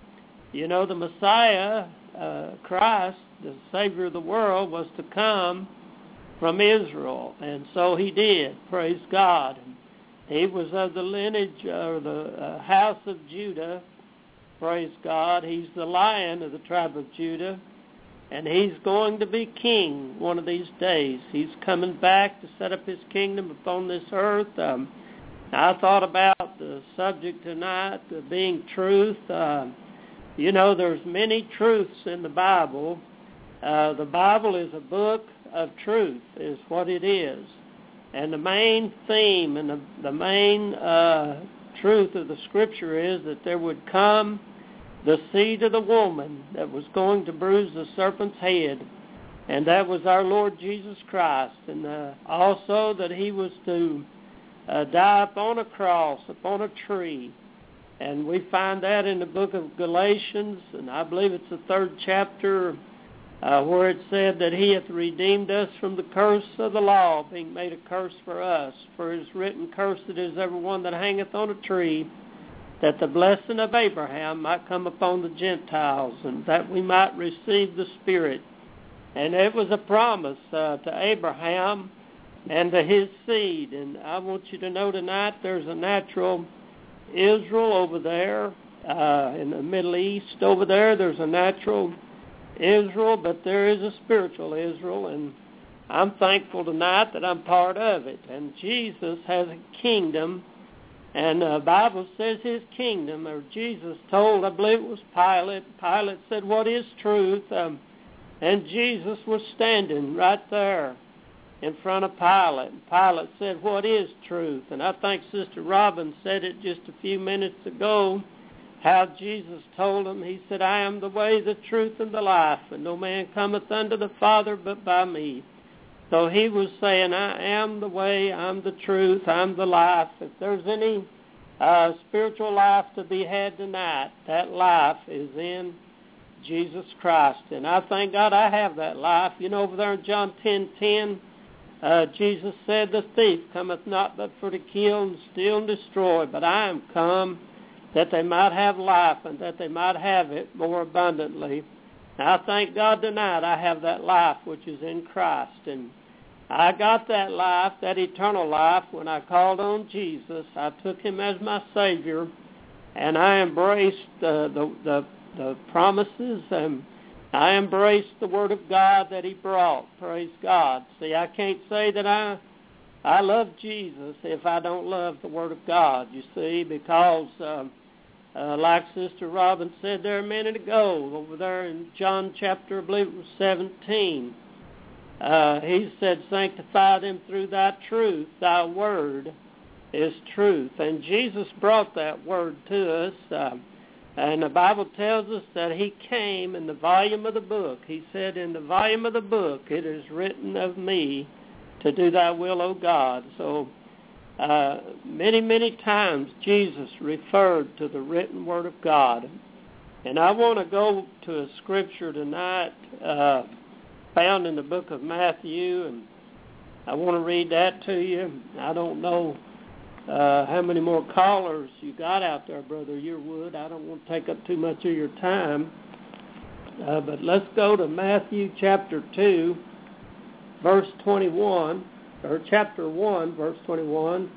you know, the Messiah, uh, Christ, the Savior of the world, was to come from Israel. And so he did, praise God. He was of the lineage or the uh, house of Judah. Praise God. He's the Lion of the tribe of Judah, and he's going to be king one of these days. He's coming back to set up his kingdom upon this earth. Um, I thought about the subject tonight of being truth. Uh, you know, there's many truths in the Bible. Uh, the Bible is a book of truth, is what it is. And the main theme and the, the main uh truth of the Scripture is that there would come the seed of the woman that was going to bruise the serpent's head, and that was our Lord Jesus Christ, and uh, also that he was to uh, die upon a cross, upon a tree, and we find that in the book of Galatians, and I believe it's the third chapter, uh, where it said that he hath redeemed us from the curse of the law, being made a curse for us. For it is written, cursed is every one that hangeth on a tree, that the blessing of Abraham might come upon the Gentiles, and that we might receive the Spirit. And it was a promise uh, to Abraham and to his seed. And I want you to know tonight there's a natural Israel over there, uh, in the Middle East over there. There's a natural Israel, but there is a spiritual Israel, and I'm thankful tonight that I'm part of it. And Jesus has a kingdom, and the Bible says his kingdom, or Jesus told, I believe it was Pilate, Pilate said, what is truth? Um, and Jesus was standing right there in front of Pilate. And Pilate said, what is truth? And I think Sister Robin said it just a few minutes ago, how Jesus told him, he said, I am the way, the truth, and the life, and no man cometh unto the Father but by me. So he was saying, I am the way, I'm the truth, I'm the life. If there's any uh, spiritual life to be had tonight, that life is in Jesus Christ. And I thank God I have that life. You know, over there in John ten ten, uh, Jesus said, the thief cometh not but for to kill and steal and destroy, but I am come that they might have life, and that they might have it more abundantly. Now, I thank God tonight I have that life which is in Christ. And I got that life, that eternal life, when I called on Jesus. I took him as my Savior, and I embraced uh, the, the, the promises, and I embraced the Word of God that he brought. Praise God. See, I can't say that I... I love Jesus if I don't love the Word of God, you see, because um, uh, like Sister Robin said there a minute ago, over there in John chapter, I believe it was seventeen, uh, he said, sanctify them through thy truth. Thy Word is truth. And Jesus brought that Word to us, uh, and the Bible tells us that he came in the volume of the book. He said, in the volume of the book it is written of me, to do thy will, O God. So uh, many, many times Jesus referred to the written word of God. And I want to go to a scripture tonight uh, found in the book of Matthew, and I want to read that to you. I don't know uh, how many more callers you got out there, Brother Yearwood. I don't want to take up too much of your time. Uh, but let's go to Matthew chapter two. Verse twenty-one, or chapter one, verse twenty-one,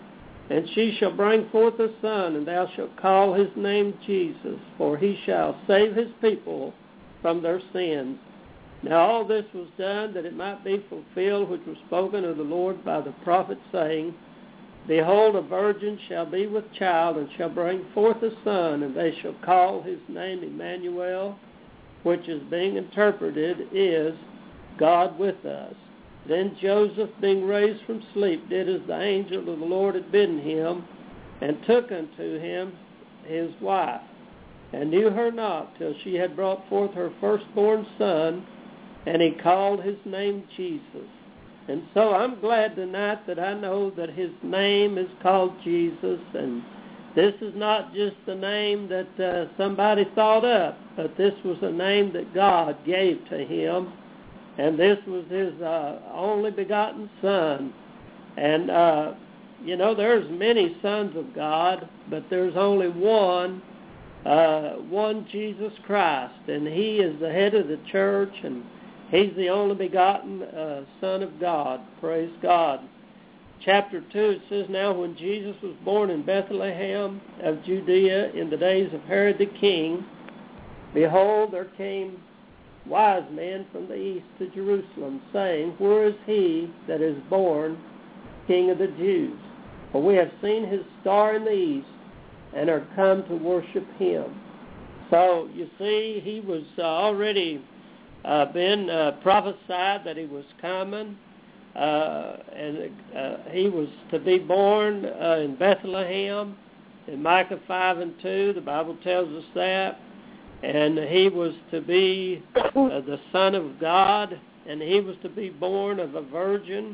And she shall bring forth a son, and thou shalt call his name Jesus, for he shall save his people from their sins. Now all this was done that it might be fulfilled which was spoken of the Lord by the prophet, saying, Behold, a virgin shall be with child, and shall bring forth a son, and they shall call his name Emmanuel, which is being interpreted is God with us. Then Joseph, being raised from sleep, did as the angel of the Lord had bidden him, and took unto him his wife, and knew her not till she had brought forth her firstborn son, and he called his name Jesus. And so I'm glad tonight that I know that his name is called Jesus, and this is not just the name that uh, somebody thought up, but this was a name that God gave to him. And this was his uh, only begotten son. And, uh, you know, there's many sons of God, but there's only one, uh, one Jesus Christ. And he is the head of the church, and he's the only begotten uh, Son of God. Praise God. Chapter two, it says, Now when Jesus was born in Bethlehem of Judea in the days of Herod the king, behold, there came wise men from the east to Jerusalem, saying, Where is he that is born King of the Jews? For we have seen his star in the east, and are come to worship him. So, you see, he was uh, already uh, been uh, prophesied that he was coming, uh, and uh, he was to be born uh, in Bethlehem. In Micah five and two, the Bible tells us that. And he was to be uh, the Son of God, and he was to be born of a virgin,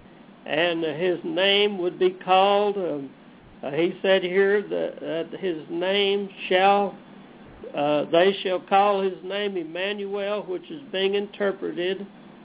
and uh, his name would be called, um, uh, he said here that uh, his name shall, uh, they shall call his name Emmanuel, which is being interpreted,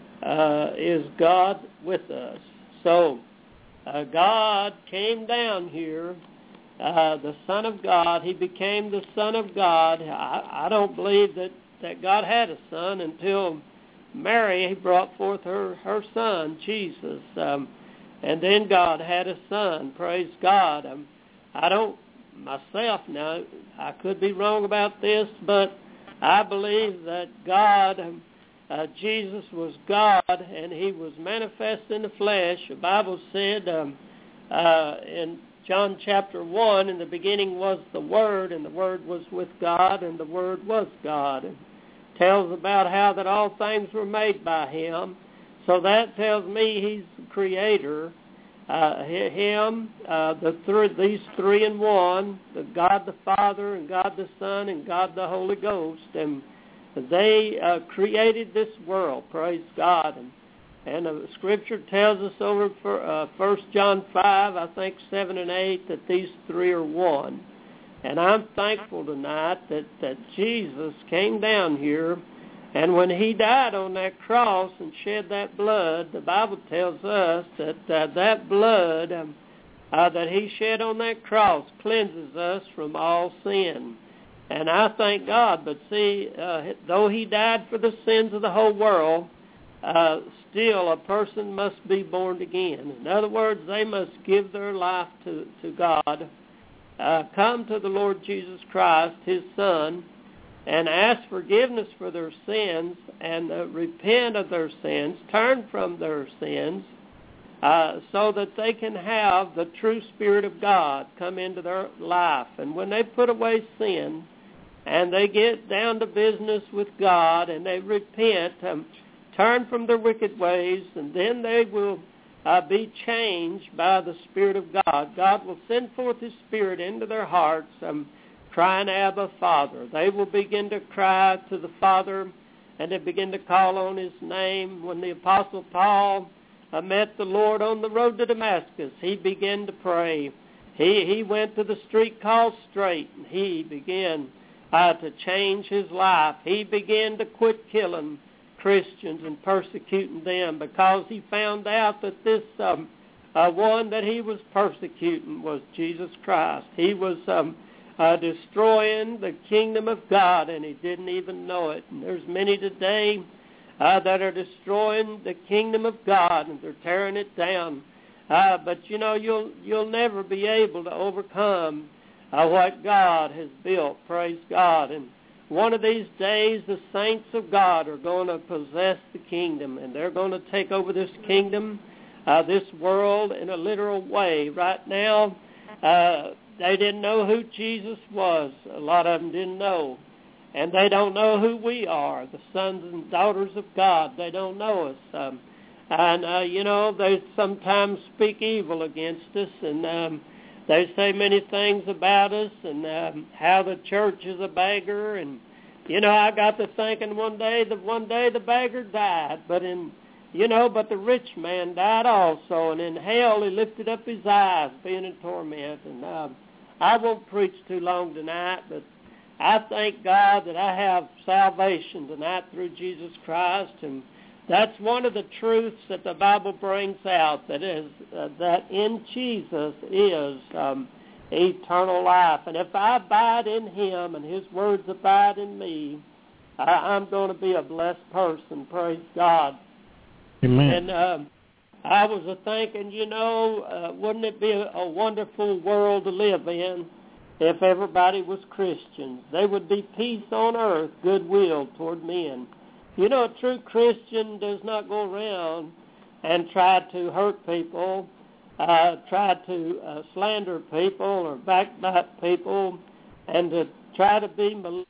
uh, is God with us. So uh, God came down here. Uh, the Son of God, he became the Son of God. I, I don't believe that, that God had a son until Mary he brought forth her, her son, Jesus. Um, and then God had a son. Praise God. Um, I don't, myself now, I could be wrong about this, but I believe that God, um, uh, Jesus was God, and he was manifest in the flesh. The Bible said um, uh, in John chapter one, in the beginning was the Word, and the Word was with God, and the Word was God. It tells about how that all things were made by him. So that tells me he's the creator. Uh, him, uh, the three, these three in one, the God the Father, and God the Son, and God the Holy Ghost, and they uh, created this world. Praise God. And And the Scripture tells us over for uh, First John five, I think seven and eight, that these three are one. And I'm thankful tonight that, that Jesus came down here, and when he died on that cross and shed that blood, the Bible tells us that uh, that blood um, uh, that he shed on that cross cleanses us from all sin. And I thank God, but see, uh, though he died for the sins of the whole world, Uh, still a person must be born again. In other words, they must give their life to, to God, uh, come to the Lord Jesus Christ, his Son, and ask forgiveness for their sins, and uh, repent of their sins, turn from their sins, uh, so that they can have the true Spirit of God come into their life. And when they put away sin, and they get down to business with God, and they repent, um, turn from their wicked ways, and then they will uh, be changed by the Spirit of God. God will send forth his Spirit into their hearts, um, crying, Abba, Father. They will begin to cry to the Father, and they begin to call on his name. When the Apostle Paul uh, met the Lord on the road to Damascus, he began to pray. He, he went to the street called Straight, and he began uh, to change his life. He began to quit killing Christians and persecuting them, because he found out that this um, uh, one that he was persecuting was Jesus Christ. He was um, uh, destroying the kingdom of God, and he didn't even know it. And there's many today uh, that are destroying the kingdom of God, and they're tearing it down. Uh, but, you know, you'll you'll never be able to overcome uh, what God has built. Praise God. And one of these days, the saints of God are going to possess the kingdom, and they're going to take over this kingdom, uh, this world, in a literal way. Right now, uh, they didn't know who Jesus was. A lot of them didn't know. And they don't know who we are, the sons and daughters of God. They don't know us. Um, and, uh, you know, they sometimes speak evil against us, and um, they say many things about us, and um, how the church is a beggar. And, you know, I got to thinking one day that one day the beggar died, but in, you know, but the rich man died also, and in hell he lifted up his eyes, being in torment. And uh, I won't preach too long tonight, but I thank God that I have salvation tonight through Jesus Christ, and that's one of the truths that the Bible brings out, that is uh, that in Jesus is um, eternal life. And if I abide in him and his words abide in me, I, I'm going to be a blessed person. Praise God. Amen. And um, I was a thinking, you know, uh, wouldn't it be a, a wonderful world to live in if everybody was Christians? There would be peace on earth, goodwill toward men. You know, a true Christian does not go around and try to hurt people, uh, try to uh, slander people or backbite people, and to try to be malicious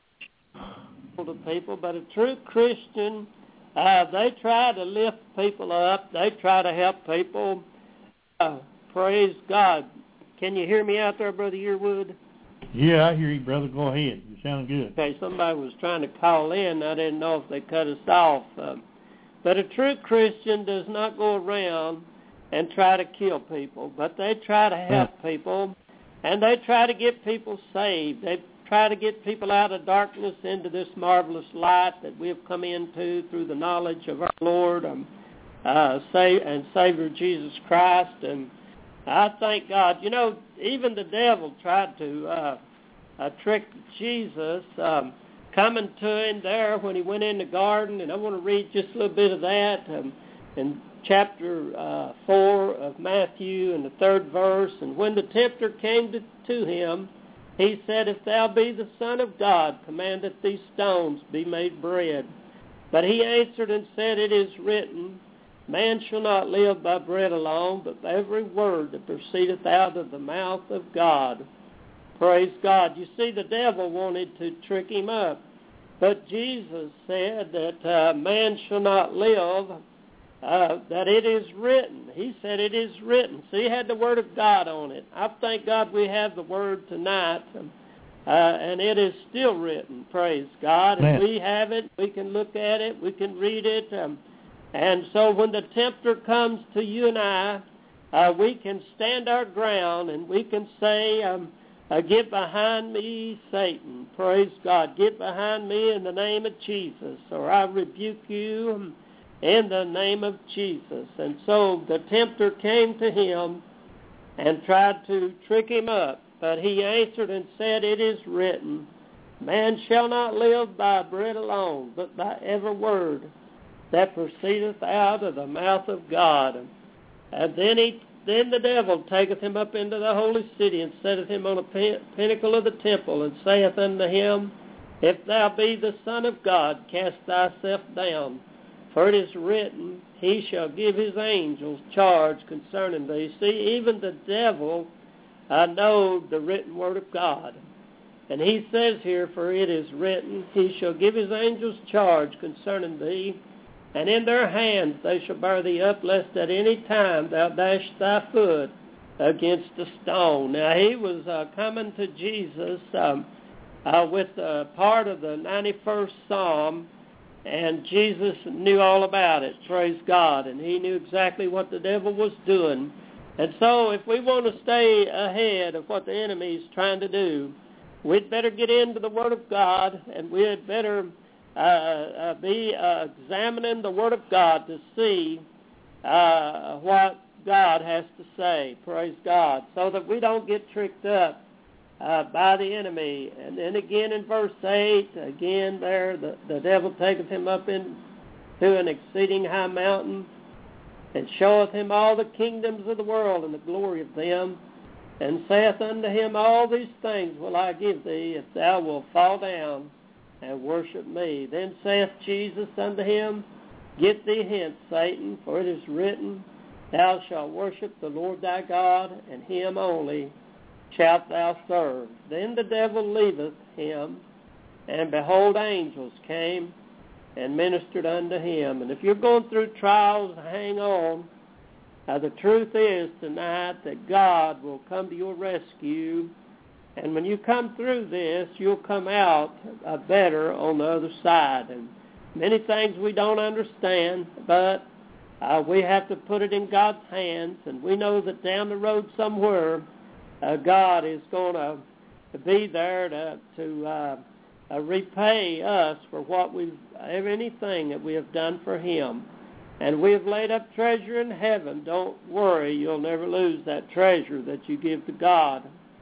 to people. But a true Christian, uh, they try to lift people up. They try to help people. Uh, praise God. Can you hear me out there, Brother Yearwood? Yeah, I hear you, brother. Go ahead. You sound good. Okay, somebody was trying to call in. I didn't know if they cut us off. Uh, but a true Christian does not go around and try to kill people, but they try to help people, and they try to get people saved. They try to get people out of darkness into this marvelous light that we have come into through the knowledge of our Lord um, uh, and Savior Jesus Christ. And I thank God. You know, even the devil tried to uh, uh, trick Jesus, um, coming to him there when he went in the garden. And I want to read just a little bit of that um, in chapter uh, four of Matthew in the third verse. And when the tempter came to, to him, he said, "If thou be the Son of God, command that these stones be made bread." But he answered and said, "It is written, Man shall not live by bread alone, but by every word that proceedeth out of the mouth of God." Praise God. You see, the devil wanted to trick him up. But Jesus said that uh, man shall not live, uh, that it is written. He said it is written. So he had the word of God on it. I thank God we have the word tonight, um, uh, and it is still written. Praise God. And we have it. We can look at it. We can read it. Um, And so when the tempter comes to you and I, uh, we can stand our ground and we can say, um, uh, "Get behind me, Satan." Praise God. Get behind me in the name of Jesus, or I rebuke you in the name of Jesus. And so the tempter came to him and tried to trick him up, but he answered and said, "It is written, Man shall not live by bread alone, but by every word that proceedeth out of the mouth of God." And then he, then the devil taketh him up into the holy city, and setteth him on a pin- pinnacle of the temple, and saith unto him, "If thou be the Son of God, cast thyself down. For it is written, He shall give his angels charge concerning thee." See, even the devil uh, knows the written word of God. And he says here, "For it is written, He shall give his angels charge concerning thee, and in their hands they shall bear thee up, lest at any time thou dash thy foot against a stone." Now, he was uh, coming to Jesus um, uh, with uh, part of the ninety-first Psalm, and Jesus knew all about it, praise God, and he knew exactly what the devil was doing. And so if we want to stay ahead of what the enemy is trying to do, we'd better get into the Word of God, and we'd better Uh, uh, be uh, examining the Word of God to see uh, what God has to say, praise God, so that we don't get tricked up uh, by the enemy. And then again in verse eight, again there, the, the devil taketh him up into an exceeding high mountain, and showeth him all the kingdoms of the world and the glory of them, and saith unto him, All these things will I give thee, if thou wilt fall down and worship me. Then saith Jesus unto him, Get thee hence, Satan, for it is written, Thou shalt worship the Lord thy God, and him only shalt thou serve. Then the devil leaveth him, and behold, angels came and ministered unto him. And if you're going through trials, hang on. Uh, the truth is tonight that God will come to your rescue, and when you come through this, you'll come out uh, better on the other side. And many things we don't understand, but uh, we have to put it in God's hands, and we know that down the road somewhere, uh, God is going to be there to, to uh, uh, repay us for what we've, anything that we have done for him. And we have laid up treasure in heaven. Don't worry, you'll never lose that treasure that you give to God.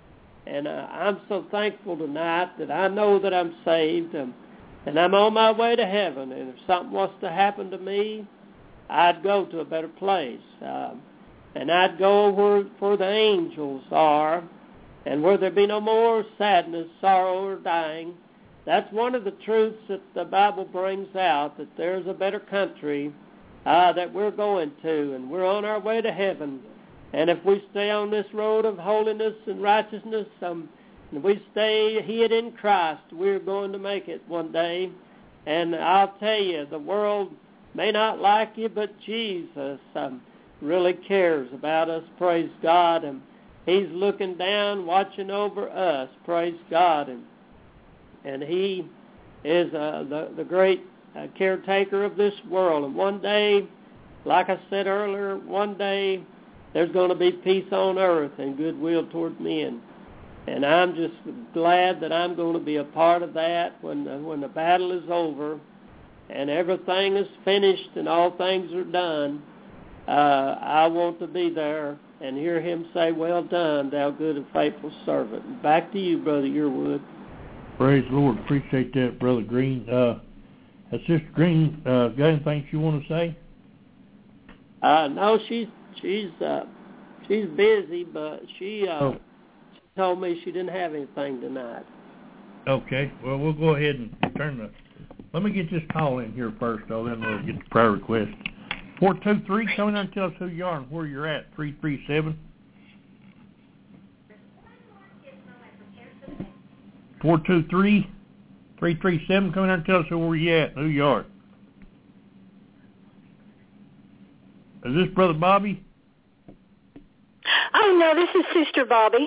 And uh, I'm so thankful tonight that I know that I'm saved, um, and I'm on my way to heaven. And if something was to happen to me, I'd go to a better place. Um, and I'd go where, where the angels are, and where there be no more sadness, sorrow, or dying. That's one of the truths that the Bible brings out, that there's a better country Uh, that we're going to, and we're on our way to heaven. And if we stay on this road of holiness and righteousness, um, and we stay hid in Christ, we're going to make it one day. And I'll tell you, the world may not like you, but Jesus um, really cares about us, praise God. And he's looking down, watching over us, praise God. And, and he is uh, the, the great a caretaker of this world. And one day, like I said earlier, one day there's going to be peace on earth and goodwill toward men. And I'm just glad that I'm going to be a part of that when the, when the battle is over and everything is finished and all things are done. Uh, I want to be there and hear him say, Well done, thou good and faithful servant. Back to you, Brother Yearwood. Praise the Lord. Appreciate that, Brother Green. Uh, Uh, Sister Green, uh, got anything you want to say? Uh, no, she's she's uh, she's busy, but she, uh, oh. she told me she didn't have anything tonight. Okay, well we'll go ahead and turn the. Let me get this call in here first, though. Then we'll get the prayer request. Four two three, come in there and tell us who you are and where you're at. Three three seven. Four two three. three three seven, come in there and tell us where you at, who you are. Is this Brother Bobby? Oh, no, this is Sister Bobby.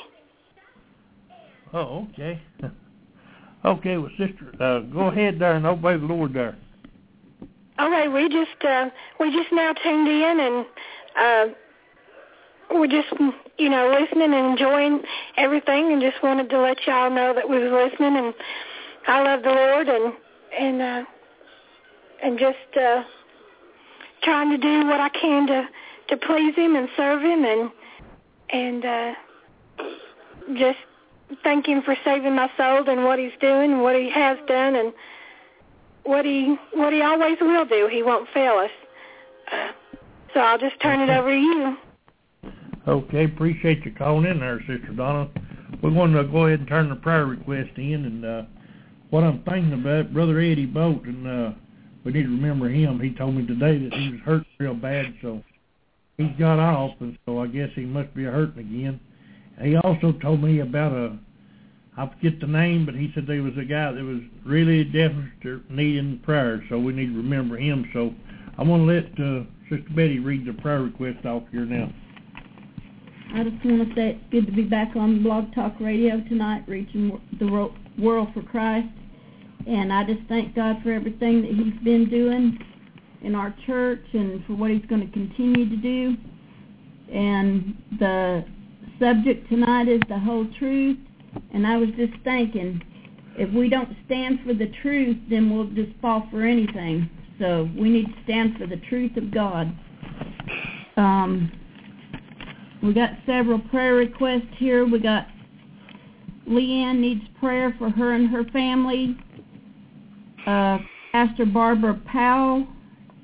Oh, okay. Okay, well, Sister, uh, go ahead there and obey the Lord there. All right, we just, uh, we just now tuned in, and uh, we're just, you know, listening and enjoying everything, and just wanted to let y'all know that we was listening, and I love the Lord, and and uh, and just uh, trying to do what I can to, to please Him and serve Him, and and uh, just thank Him for saving my soul and what He's doing, and what He has done, and what He what He always will do. He won't fail us. Uh, so I'll just turn it over to you. Okay, appreciate you calling in there, Sister Donna. We're going to go ahead and turn the prayer request in, and. Uh, What I'm thinking about, Brother Eddie Bolton, uh, we need to remember him. He told me today that he was hurt real bad, so he got off, and so I guess he must be hurting again. He also told me about a, I forget the name, but he said there was a guy that was really definitely needing prayer, so we need to remember him. So I'm going to let uh, Sister Betty read the prayer request off here now. I just want to say it's good to be back on Blog Talk Radio tonight, reaching the world for Christ. And I just thank God for everything that He's been doing in our church and for what He's going to continue to do. And the subject tonight is the whole truth. And I was just thinking, if we don't stand for the truth, then we'll just fall for anything. So we need to stand for the truth of God. Um, we got several prayer requests here. We got Leanne needs prayer for her and her family. Uh, Pastor Barbara Powell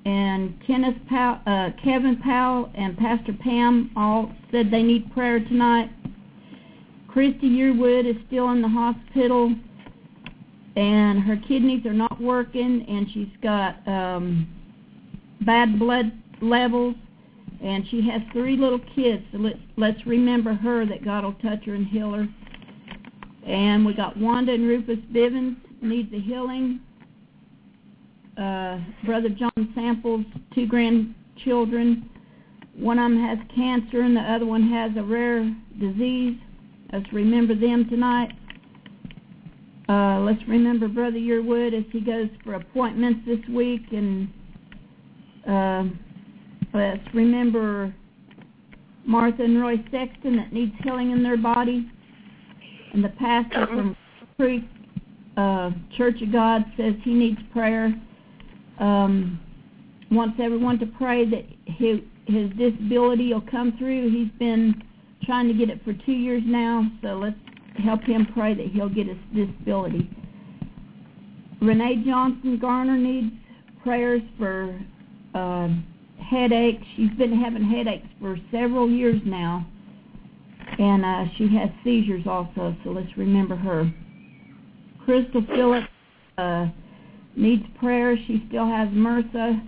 and Kenneth Powell, uh, Kevin Powell and Pastor Pam all said they need prayer tonight. Christy Yearwood is still in the hospital, and her kidneys are not working, and she's got um, bad blood levels, and she has three little kids, so let's, let's remember her, that God will touch her and heal her. And we got Wanda and Rufus Bivens needs a healing. Uh, Brother John Samples, two grandchildren. One of them has cancer and the other one has a rare disease. Let's remember them tonight. Uh, let's remember Brother Yearwood as he goes for appointments this week. And uh, let's remember Martha and Roy Sexton that needs healing in their body. And the pastor from Creek uh, Church of God says he needs prayer. Um, wants everyone to pray that his, his disability will come through. He's been trying to get it for two years now, so let's help him pray that he'll get his disability. Renee Johnson Garner needs prayers for uh, headaches. She's been having headaches for several years now, and uh, she has seizures also, so let's remember her. Crystal Phillips uh, needs prayer. She still has MRSA.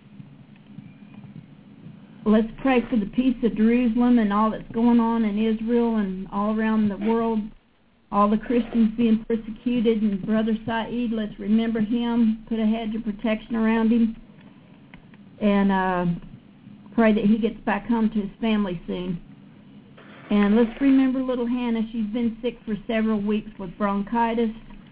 Let's pray for the peace of Jerusalem and all that's going on in Israel and all around the world, all the Christians being persecuted. And Brother Saeed, let's remember him, put a hedge of protection around him, and uh, pray that he gets back home to his family soon. And let's remember little Hannah. She's been sick for several weeks with bronchitis.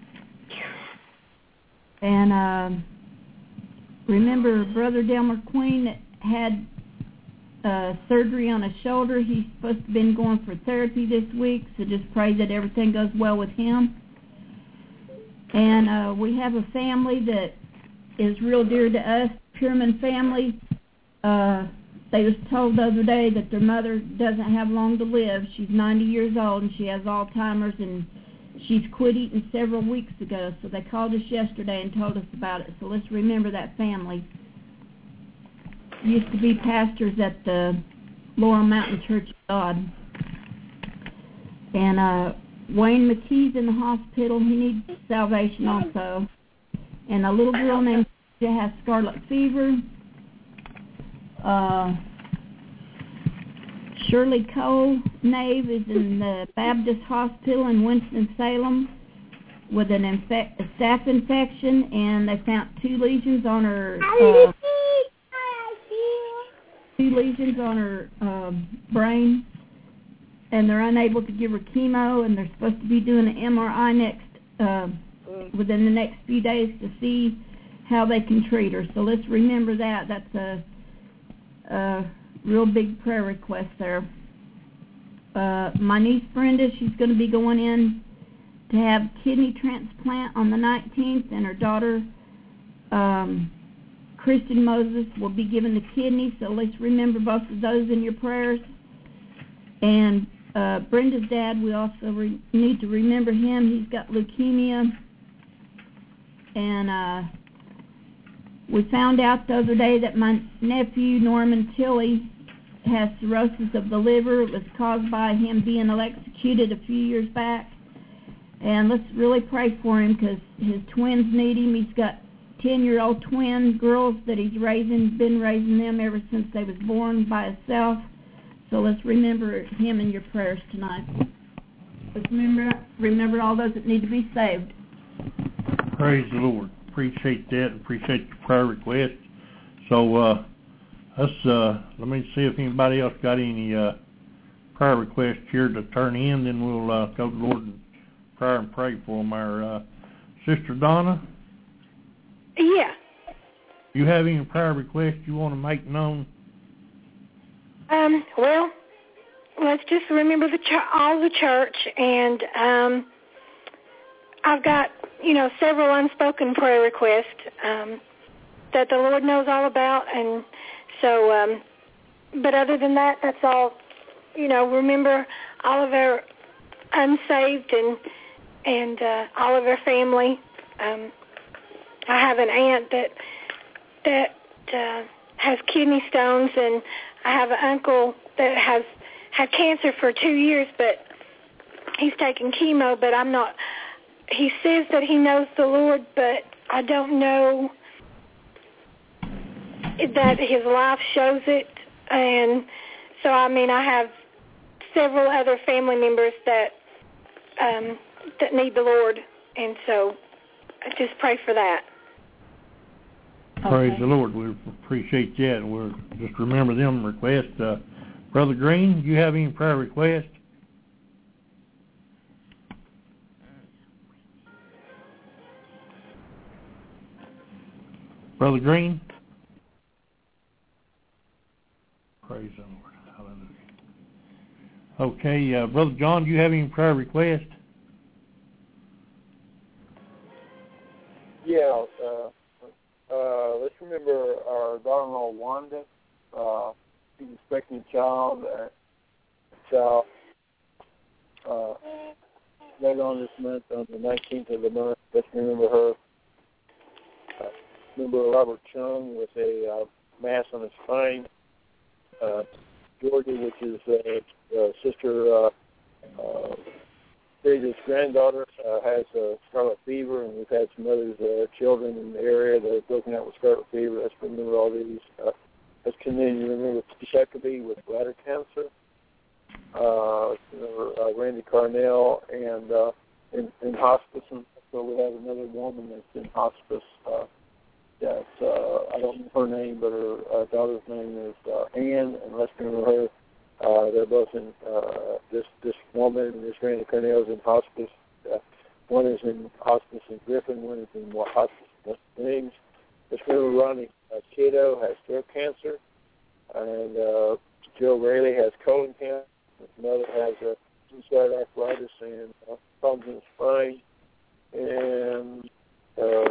And uh, remember Brother Delmer Queen that had uh, surgery on his shoulder. He's supposed to have been going for therapy this week, so just pray that everything goes well with him. And uh, we have a family that is real dear to us, Pierman family. Uh, they was told the other day that their mother doesn't have long to live. She's ninety years old, and she has Alzheimer's, and she's quit eating several weeks ago, so they called us yesterday and told us about it. So let's remember that family. Used to be pastors at the Laurel Mountain Church of God. And uh, Wayne McKee's in the hospital. He needs salvation also. And a little girl named Julia has scarlet fever. Uh, Shirley Cole Nave is in the Baptist Hospital in Winston-Salem with an infect, a staph infection, and they found two lesions on her uh, two lesions on her uh, brain, and they're unable to give her chemo, and they're supposed to be doing an M R I next uh, within the next few days to see how they can treat her. So let's remember that. That's a, a real big prayer request there. Uh, my niece Brenda, she's going to be going in to have kidney transplant on the nineteenth, and her daughter um, Kristen Moses will be given the kidney, so let's remember both of those in your prayers. And uh, Brenda's dad, we also re- need to remember him. He's got leukemia, and uh, we found out the other day that my nephew Norman Tilley has cirrhosis of the liver. It was caused by him being electrocuted a few years back. And let's really pray for him because his twins need him. He's got ten-year-old twin girls that he's raising, been raising them ever since they was born by himself. So let's remember him in your prayers tonight. Let's remember, remember all those that need to be saved. Praise the Lord. Appreciate that and appreciate your prayer request. So uh, let's, uh, let me see if anybody else got any uh, prayer requests here to turn in. Then we'll uh, go to the Lord in prayer and pray for them. Our uh, Sister Donna? Yeah. You have any prayer requests you want to make known? Um, well, let's just remember the ch- all the church, and um, I've got, you know, several unspoken prayer requests um, that the Lord knows all about, and so, um, but other than that, that's all, you know, remember all of our unsaved and, and uh, all of our family. Um, I have an aunt that that uh, has kidney stones, and I have an uncle that has had cancer for two years, but he's taking chemo, but I'm not, he says that he knows the Lord, but I don't know that his life shows it. And so, I mean, I have several other family members that um, that need the Lord, and so I just pray for that. Praise Okay. the Lord. We appreciate that. We'll just remember them requests. Uh, Brother Green, do you have any prayer requests? Brother Green? Praise the Lord. Hallelujah. Okay, uh, Brother John, do you have any prayer requests? Yeah, uh, uh, let's remember our daughter-in-law, Wanda. Uh, she's expecting a child. Uh, a child uh, later on this month, on the nineteenth of the month. Let's remember her. Uh, remember Robert Chung with a uh, mass on his spine. Uh, Georgia, which is uh, uh, sister uh, uh, David's granddaughter, uh, has uh, scarlet fever, and we've had some other uh, children in the area that have broken out with scarlet fever. Let's remember all these. Uh, let's continue to remember Shekaby with bladder cancer. Uh, remember uh, Randy Carnell and uh, in, in hospice. And so we have another woman that's in hospice. Uh, that uh, I don't know her name, but her uh, daughter's name is uh, Ann, and let's remember her. Uh, they're both in, uh, this this woman, this Randy Cornell is in hospice. Uh, one is in hospice in Griffin, one is in hospice in Springs. Let's remember Ronnie uh, Cato has throat cancer, and uh, Joe Rayleigh has colon cancer. His mother has a suicide arthritis and uh, problems in the spine. And uh,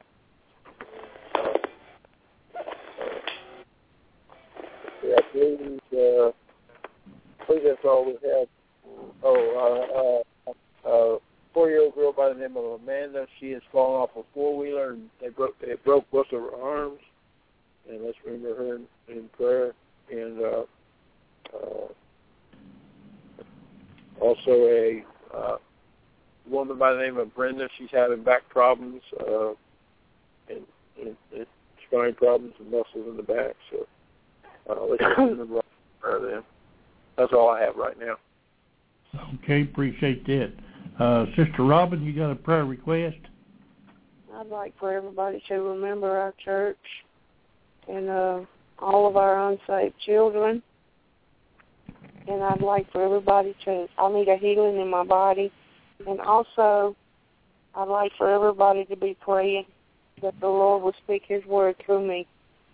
yeah, I believe, uh, I believe that's all we have. Oh, uh, uh, uh, four-year-old girl by the name of Amanda. She has fallen off a four-wheeler, and they broke they broke both of her arms. And let's remember her in, in prayer. And uh, uh, also a uh, woman by the name of Brenda. She's having back problems uh, and, and, and spine problems and muscles in the back. So uh, let's remember her then. That's all I have right now. Okay, appreciate that. Uh, Sister Robin, you got a prayer request? I'd like for everybody to remember our church and uh, all of our unsaved children. And I'd like for everybody to, I need a healing in my body. And also, I'd like for everybody to be praying that the Lord will speak his word through me.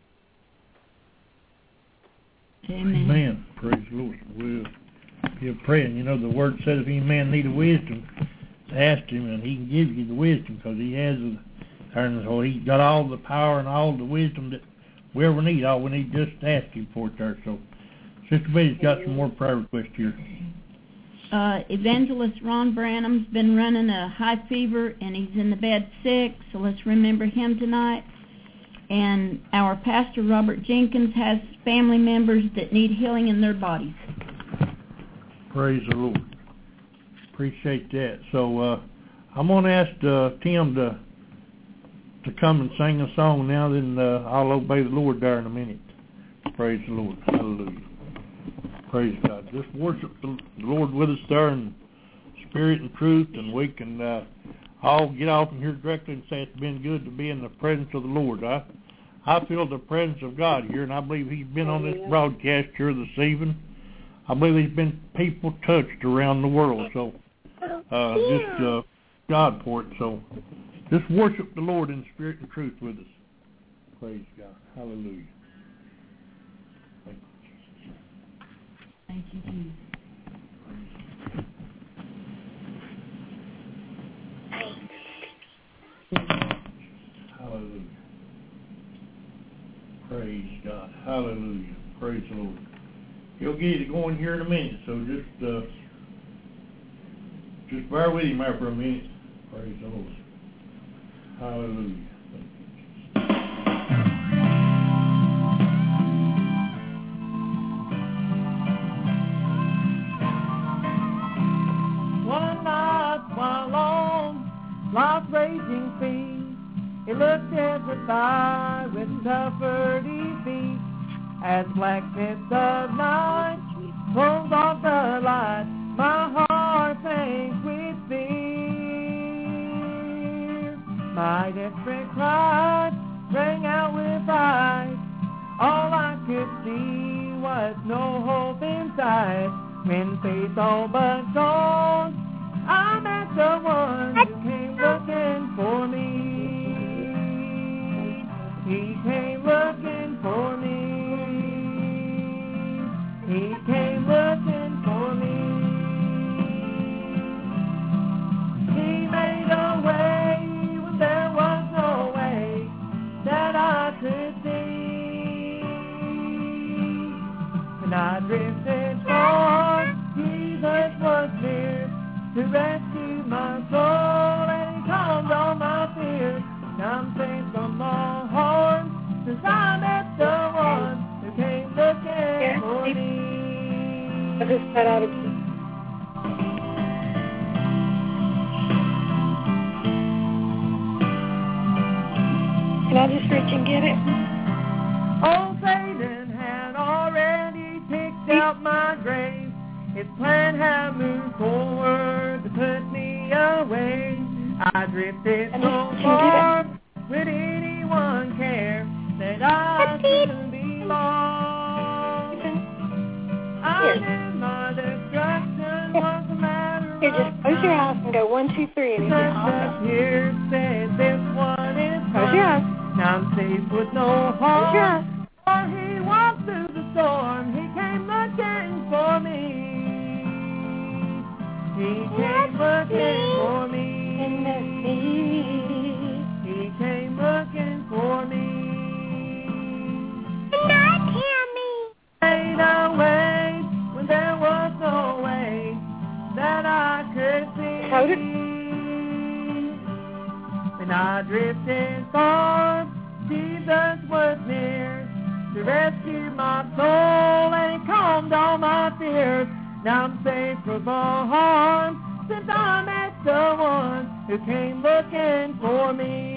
Amen. Amen. Praise the Lord. We'll be praying. You know, the word says if any man need a wisdom, ask him, and he can give you the wisdom because he has the, and so he's got all the power and all the wisdom that we ever need. All we need just to ask him for it there. So, Sister Betty's got some more prayer requests here. Uh, Evangelist Ron Branham's been running a high fever, and he's in the bed sick, so let's remember him tonight. And our pastor, Robert Jenkins, has family members that need healing in their bodies. Praise the Lord. Appreciate that. So uh, I'm going to ask uh, Tim to to come and sing a song now, then uh, I'll obey the Lord there in a minute. Praise the Lord. Hallelujah. Praise God. Just worship the Lord with us there in spirit and truth, and we can uh, all get off and hear directly and say it's been good to be in the presence of the Lord. I, I feel the presence of God here, and I believe he's been on this broadcast here this evening. I believe there's been people touched around the world, so uh, just uh, God for it. So just worship the Lord in spirit and truth with us. Praise God. Hallelujah. Thank you, Jesus. Hallelujah. Praise God. Hallelujah. Praise the Lord. He'll get it going here in a minute, so just uh, just bear with him there for a minute. Praise the Lord. Hallelujah. life's raging sea. It looked terrified with tougher defeat. As blackness of night pulls off the light, my heart faints with fear. My desperate cry rang out with fright. All I could see was no hope in sight. When faith all but gone, I met the one who came looking for me. He came looking for me. He came looking for me. He made a way when there was no way that I could see. When I drifted far, Jesus was near to rescue my soul, and He calmed all my fears. Now I'm safe from all harm, 'cause I met the one who came looking for me. I just got out of here. Can I just reach and get it? Old Satan had already picked out my grave. His plan had moved forward to put me away. I drifted so far, would anyone care that I should be lost? I knew my destruction was a matter of Here, just close your eyes and go one, two, three, and you can time. Here said this one is close your eyes. Now I'm safe with no harm. For He walked through the storm. He came looking for me. He came looking for me. In the sea. He came looking for me. Not Tammy. Made a way when there was no way that I could see. Hold it. When I drifted far, Jesus was near to rescue my soul, and He calmed all my fears. Now I'm safe from all harm, since I met the one who came looking for me.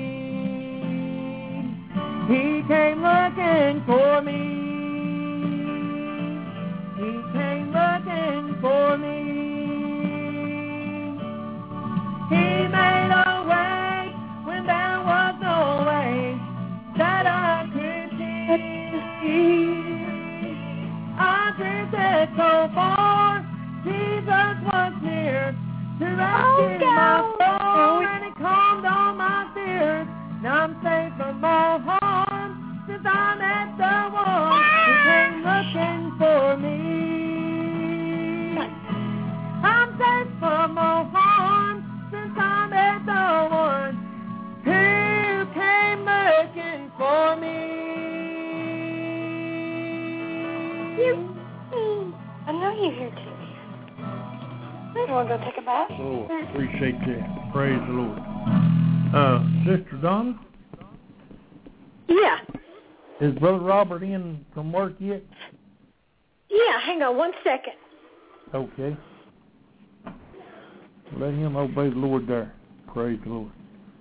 He came looking for me. He came looking for me. He made a way when there was no way that I could see. I drifted so far, Jesus was near to rescue Oh, my no. soul, and He calmed all my fears. Now I'm safe from all harm, since I met the one who came looking for me. I'm safe from all harm, since I met the one who came looking for me. You, I know you're here too. You want to go take a bath? Oh, appreciate that. Praise the Lord. Uh, Sister Donna? Yeah. Is Brother Robert in from work yet? Yeah, hang on one second. Okay. Let him obey the Lord there. Praise the Lord.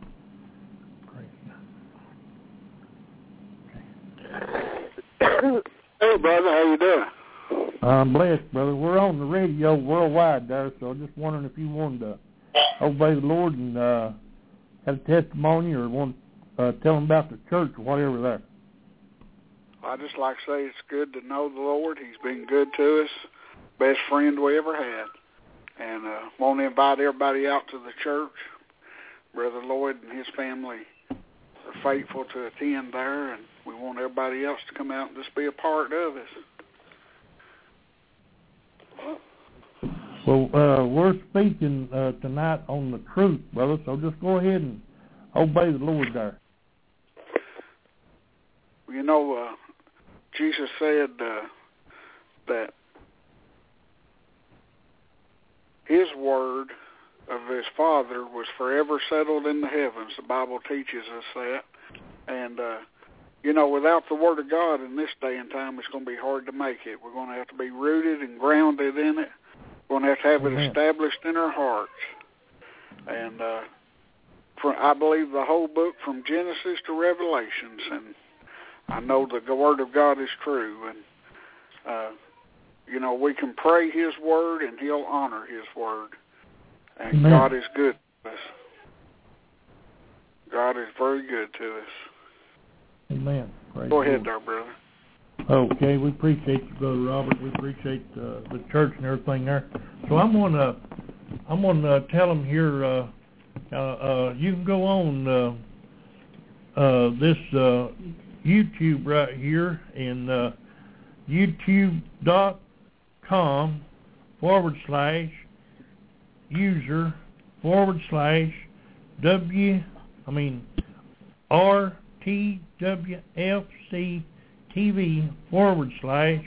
Hey, brother, how you doing? I'm blessed, brother. We're on the radio worldwide there, so I'm just wondering if you wanted to obey the Lord and uh, have a testimony or want to uh, tell them about the church or whatever there. I just like to say it's good to know the Lord. He's been good to us, best friend we ever had. And uh, want to invite everybody out to the church. Brother Lloyd and his family are faithful to attend there, and we want everybody else to come out and just be a part of us. Well, uh, we're speaking uh, tonight on the truth, brother, so just go ahead and obey the Lord there. You know, uh, Jesus said uh, that His word of His Father was forever settled in the heavens. The Bible teaches us that. And, uh, you know, without the Word of God in this day and time, it's going to be hard to make it. We're going to have to be rooted and grounded in it. We're going to have to have Amen. it established in our hearts. And uh, from, I believe the whole book from Genesis to Revelations, and I know that the Word of God is true. And, uh, you know, we can pray His Word, and He'll honor His Word. And Amen. God is good to us. God is very good to us. Amen. Praise Go ahead Lord. there, brother. Okay, we appreciate you, Brother Robert. We appreciate uh, the church and everything there. So I'm gonna, I'm gonna tell them here. Uh, uh, uh, you can go on uh, uh, this uh, YouTube right here in uh, YouTube dot com forward slash user forward slash W. I mean R T W F C T V forward slash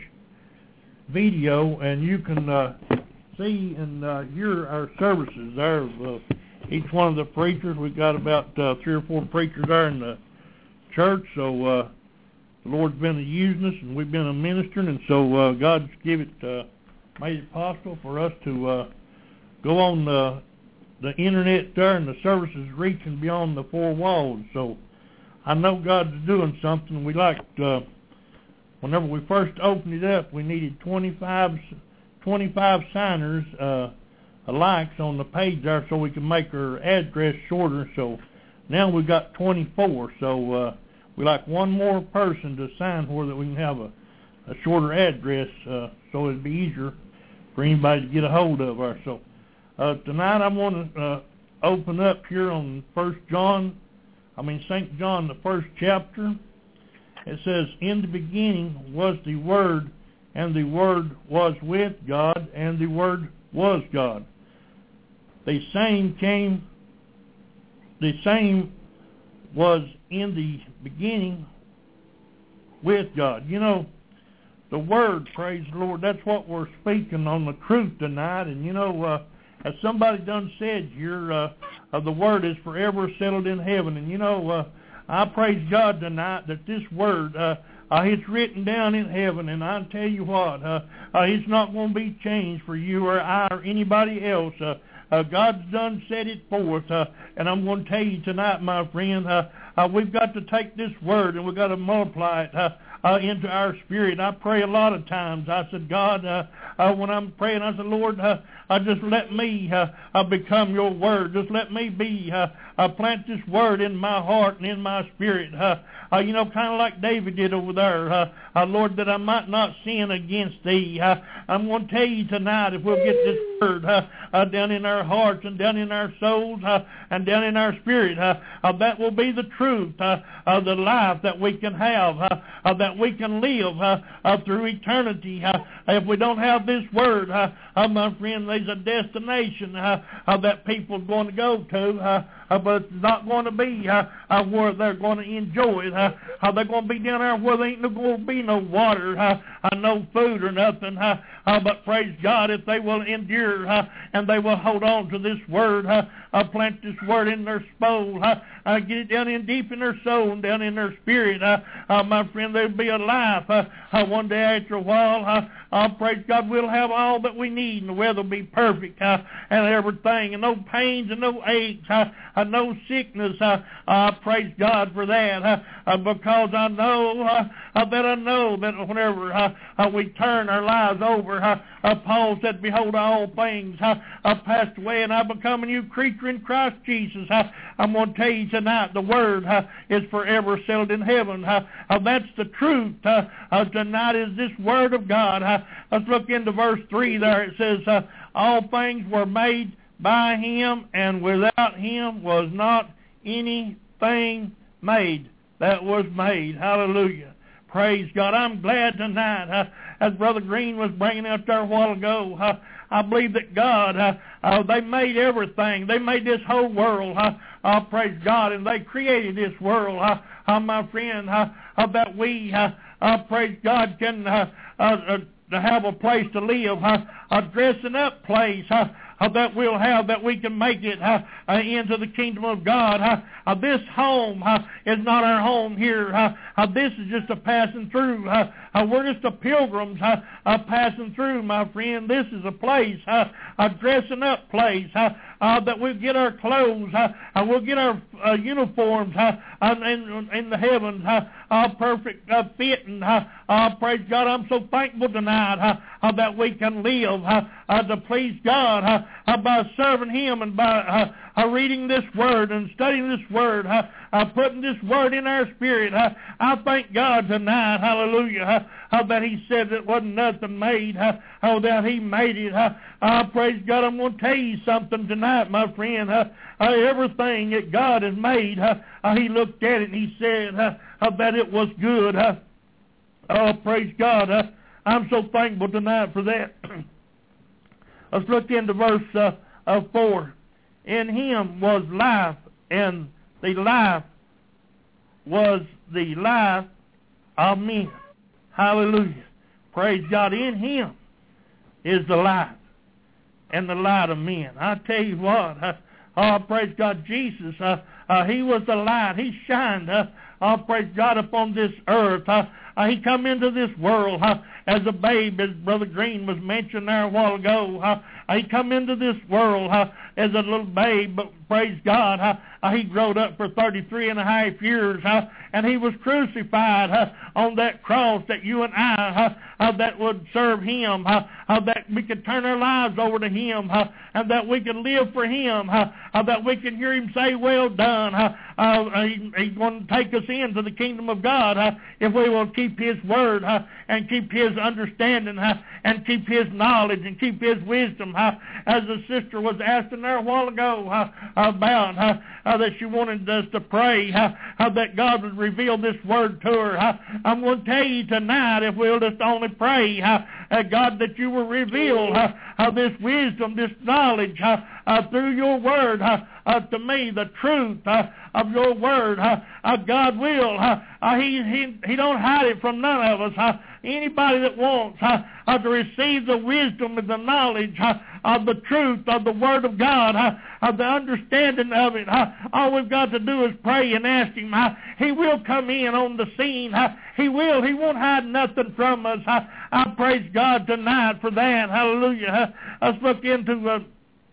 video, and you can uh, see and uh, hear our services there. Uh, each one of the preachers, we've got about uh, three or four preachers there in the church, so uh, the Lord's been using us, and we've been a ministering, and so uh, God's give it, uh, made it possible for us to uh, go on the, the internet there, and the services reaching beyond the four walls. So I know God's doing something. We like, uh, whenever we first opened it up, we needed twenty-five, twenty-five signers, uh, likes on the page there so we can make our address shorter. So now we've got twenty-four. So uh, we like one more person to sign where that we can have a, a shorter address, uh, so it'd be easier for anybody to get a hold of her. So uh, tonight I want to uh, open up here on First John. I mean Saint John, the first chapter. It says, "In the beginning was the Word, and the Word was with God, and the Word was God. The same came, the same was in the beginning with God." You know, the Word, praise the Lord, that's what we're speaking on, the truth tonight. And you know, uh, as somebody done said here, uh, uh, the Word is forever settled in heaven. And you know, uh, I praise God tonight that this Word, uh, uh, it's written down in heaven, and I'll tell you what, uh, uh, it's not going to be changed for you or I or anybody else. Uh, uh, God's done set it forth, uh, and I'm going to tell you tonight, my friend, uh, uh, we've got to take this Word and we've got to multiply it uh, uh, into our spirit. I pray a lot of times. I said, God, uh, uh, when I'm praying, I said, Lord, uh, uh, just let me uh, uh, become your Word. Just let me be, uh, uh, plant this Word in my heart and in my spirit. Uh, uh, you know, kind of like David did over there. Uh, uh, Lord, that I might not sin against thee. Uh, I'm going to tell you tonight, if we'll get this Word uh, uh, down in our hearts and down in our souls uh, and down in our spirit, uh, uh, that will be the truth, uh, uh, the life that we can have, uh, uh, that we can live uh, uh, through eternity. Uh, if we don't have this Word, uh, uh, my friend, there's a destination uh, uh, that people are going to go to, uh, uh, but it's not going to be uh, uh, where they're going to enjoy it. Uh, uh, they're going to be down there where there ain't no, going to be no water, uh, uh, no food or nothing. Uh, uh, but praise God, if they will endure uh, and they will hold on to this Word, uh, uh, plant this Word in their soul, uh, uh, get it down in deep in their soul and down in their spirit, uh, uh, my friend, there'll be a life. Uh, uh, one day after a while, uh, uh, praise God, we'll have all that we need, and the weather will be perfect uh, and everything, and no pains and no aches, uh, uh, no sickness. Uh, uh, praise God for that, uh, uh, because I know uh, uh, that I know that whenever uh, uh, we turn our lives over, uh, uh, Paul said, "Behold, all things uh, uh, passed away, and I become a new creature in Christ Jesus." Uh, I'm going to tell you tonight, the Word uh, is forever settled in heaven. Uh, uh, that's the truth. Uh, uh, tonight is this Word of God. Uh, let's look into verse three there. It says, uh, "All things were made by Him, and without Him was not anything made that was made." Hallelujah. Praise God. I'm glad tonight, uh, as Brother Green was bringing out there a while ago, uh, I believe that God, uh, uh, they made everything. They made this whole world. Uh, uh, praise God. And they created this world, uh, uh, my friend, uh, uh, that we, uh, uh, praise God, can uh, uh, uh, to have a place to live, uh, a dressing up place, uh, uh, that we'll have, that we can make it uh, uh, into the kingdom of God. Uh, uh, this home uh, is not our home here. Uh, uh, this is just a passing through. Uh, uh, we're just a pilgrims uh, uh, passing through, my friend. This is a place, uh, a dressing up place. Uh, uh, that we'll get our clothes, uh, uh, we'll get our uh, uniforms uh, uh, in, in the heavens, uh, uh, perfect uh, fitting. Uh, uh, praise God, I'm so thankful tonight uh, uh, that we can live uh, uh, to please God uh, uh, by serving Him and by uh, uh, reading this Word and studying this Word, uh, uh, putting this Word in our spirit. Uh, I thank God tonight, hallelujah, uh, uh, that He said that wasn't nothing made, uh, oh, that He made it. Uh, uh, praise God, I'm going to tell you something tonight, my friend. Uh, uh, everything that God has made, uh, uh, He looked at it and He said uh, uh, that it was good. Uh, oh, praise God. Uh, I'm so thankful tonight for that. Let's look into verse uh, uh, four. In Him was life, and the life was the life of men. Hallelujah. Praise God. In Him is the life and the light of men. I tell you what, uh, oh, praise God, Jesus, uh, uh, He was the light. He shined, uh, oh, praise God, upon this earth. Uh, uh, he come into this world uh, as a babe, as Brother Green was mentioning there a while ago. Uh, he come into this world uh, as a little babe, but praise God, uh, uh, He growed up for thirty-three and a half years, uh, and He was crucified uh, on that cross that you and I, uh, uh, that would serve Him, uh, uh, that we could turn our lives over to Him, uh, and that we could live for Him, uh, uh, that we can hear Him say, well done. Uh, uh, he, he's going to take us into the kingdom of God uh, if we will keep His word uh, and keep His understanding uh, and keep His knowledge and keep His wisdom. Uh, as the sister was asking there a while ago uh, about uh, uh, that she wanted us to pray, uh, uh, that God would reveal this word to her. Uh, I'm going to tell you tonight, if we'll just only pray, uh, uh, God, that you will reveal uh, uh, this wisdom, this knowledge uh, uh, through your word uh, uh, to me, the truth uh, of your word. Uh, uh, God will. Uh, uh, he, he, he don't hide it from none of us. Uh, anybody that wants uh, uh, to receive the wisdom and the knowledge uh, of the truth of the Word of God, uh, of the understanding of it, uh, all we've got to do is pray and ask Him. Uh, he will come in on the scene. Uh, he will. He won't hide nothing from us. Uh, I praise God tonight for that. Hallelujah. Uh, let's look into, uh,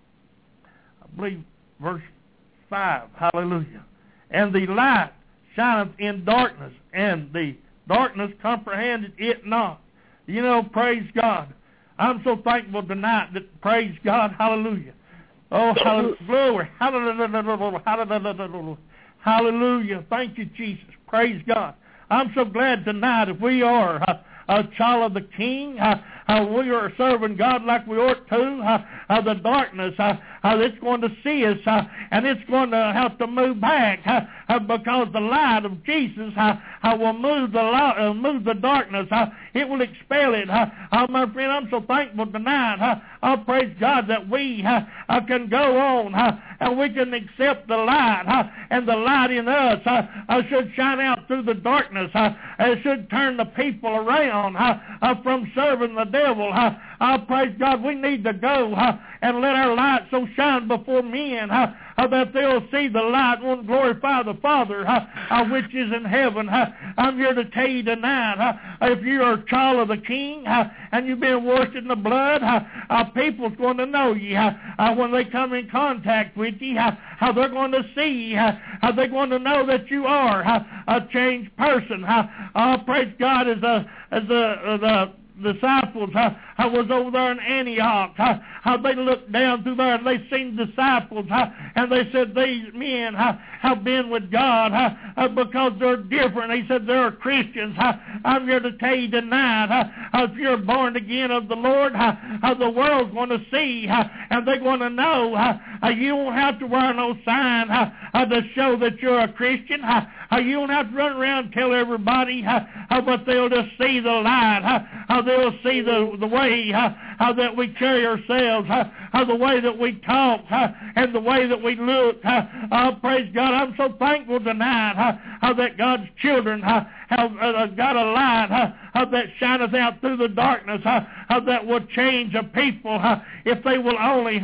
I believe, verse five. Hallelujah. And the light shineth in darkness, and the darkness comprehended it not. You know, praise God. I'm so thankful tonight that, praise God, hallelujah. Oh, hallelujah, glory, hallelujah, hallelujah, hallelujah. Thank you, Jesus. Praise God. I'm so glad tonight if we are uh, a child of the King, uh, uh, we are serving God like we ought to, uh, uh, the darkness, uh, uh, it's going to see us, uh, and it's going to have to move back, uh, uh, because the light of Jesus uh, uh, will move the light, uh, move the darkness. Uh, it will expel it. Uh, uh, my friend, I'm so thankful tonight. Uh, I praise God that we uh, uh, can go on uh, and we can accept the light, uh, and the light in us uh, uh, should shine out through the darkness. Uh, it should turn the people around uh, uh, from serving the devil. Uh, I praise God, we need to go uh, and let our light so shine before men uh, uh, that they'll see the light and glorify the Father uh, uh, which is in heaven. Uh, I'm here to tell you tonight, uh, if you're a child of the King uh, and you've been washed in the blood, uh, uh, people's going to know you uh, uh, when they come in contact with you. Uh, how they're going to see, uh, how they're going to know that you are uh, a changed person. Uh, uh, praise God, as a as a, uh, the disciples uh, I was over there in Antioch, uh, how they looked down through there and they seen disciples uh, and they said these men uh, have been with God uh, uh, because they're different. He said they're Christians. Uh, I'm here to tell you tonight, uh, if you're born again of the Lord, uh, uh, the world's going to see uh, and they're going to know. Uh, uh, you won't have to wear no sign uh, uh, to show that you're a Christian. Uh, uh, you don't have to run around and tell everybody, uh, uh, but they'll just see the light. Uh, uh, they'll see the, the way uh, how that we carry ourselves, uh, how the way that we talk, uh, and the way that we look. Uh, uh, praise God, I'm so thankful tonight uh, how that God's children uh, have uh, got a light uh, how that shineth out through the darkness, uh, how that will change a people uh, if they will only uh,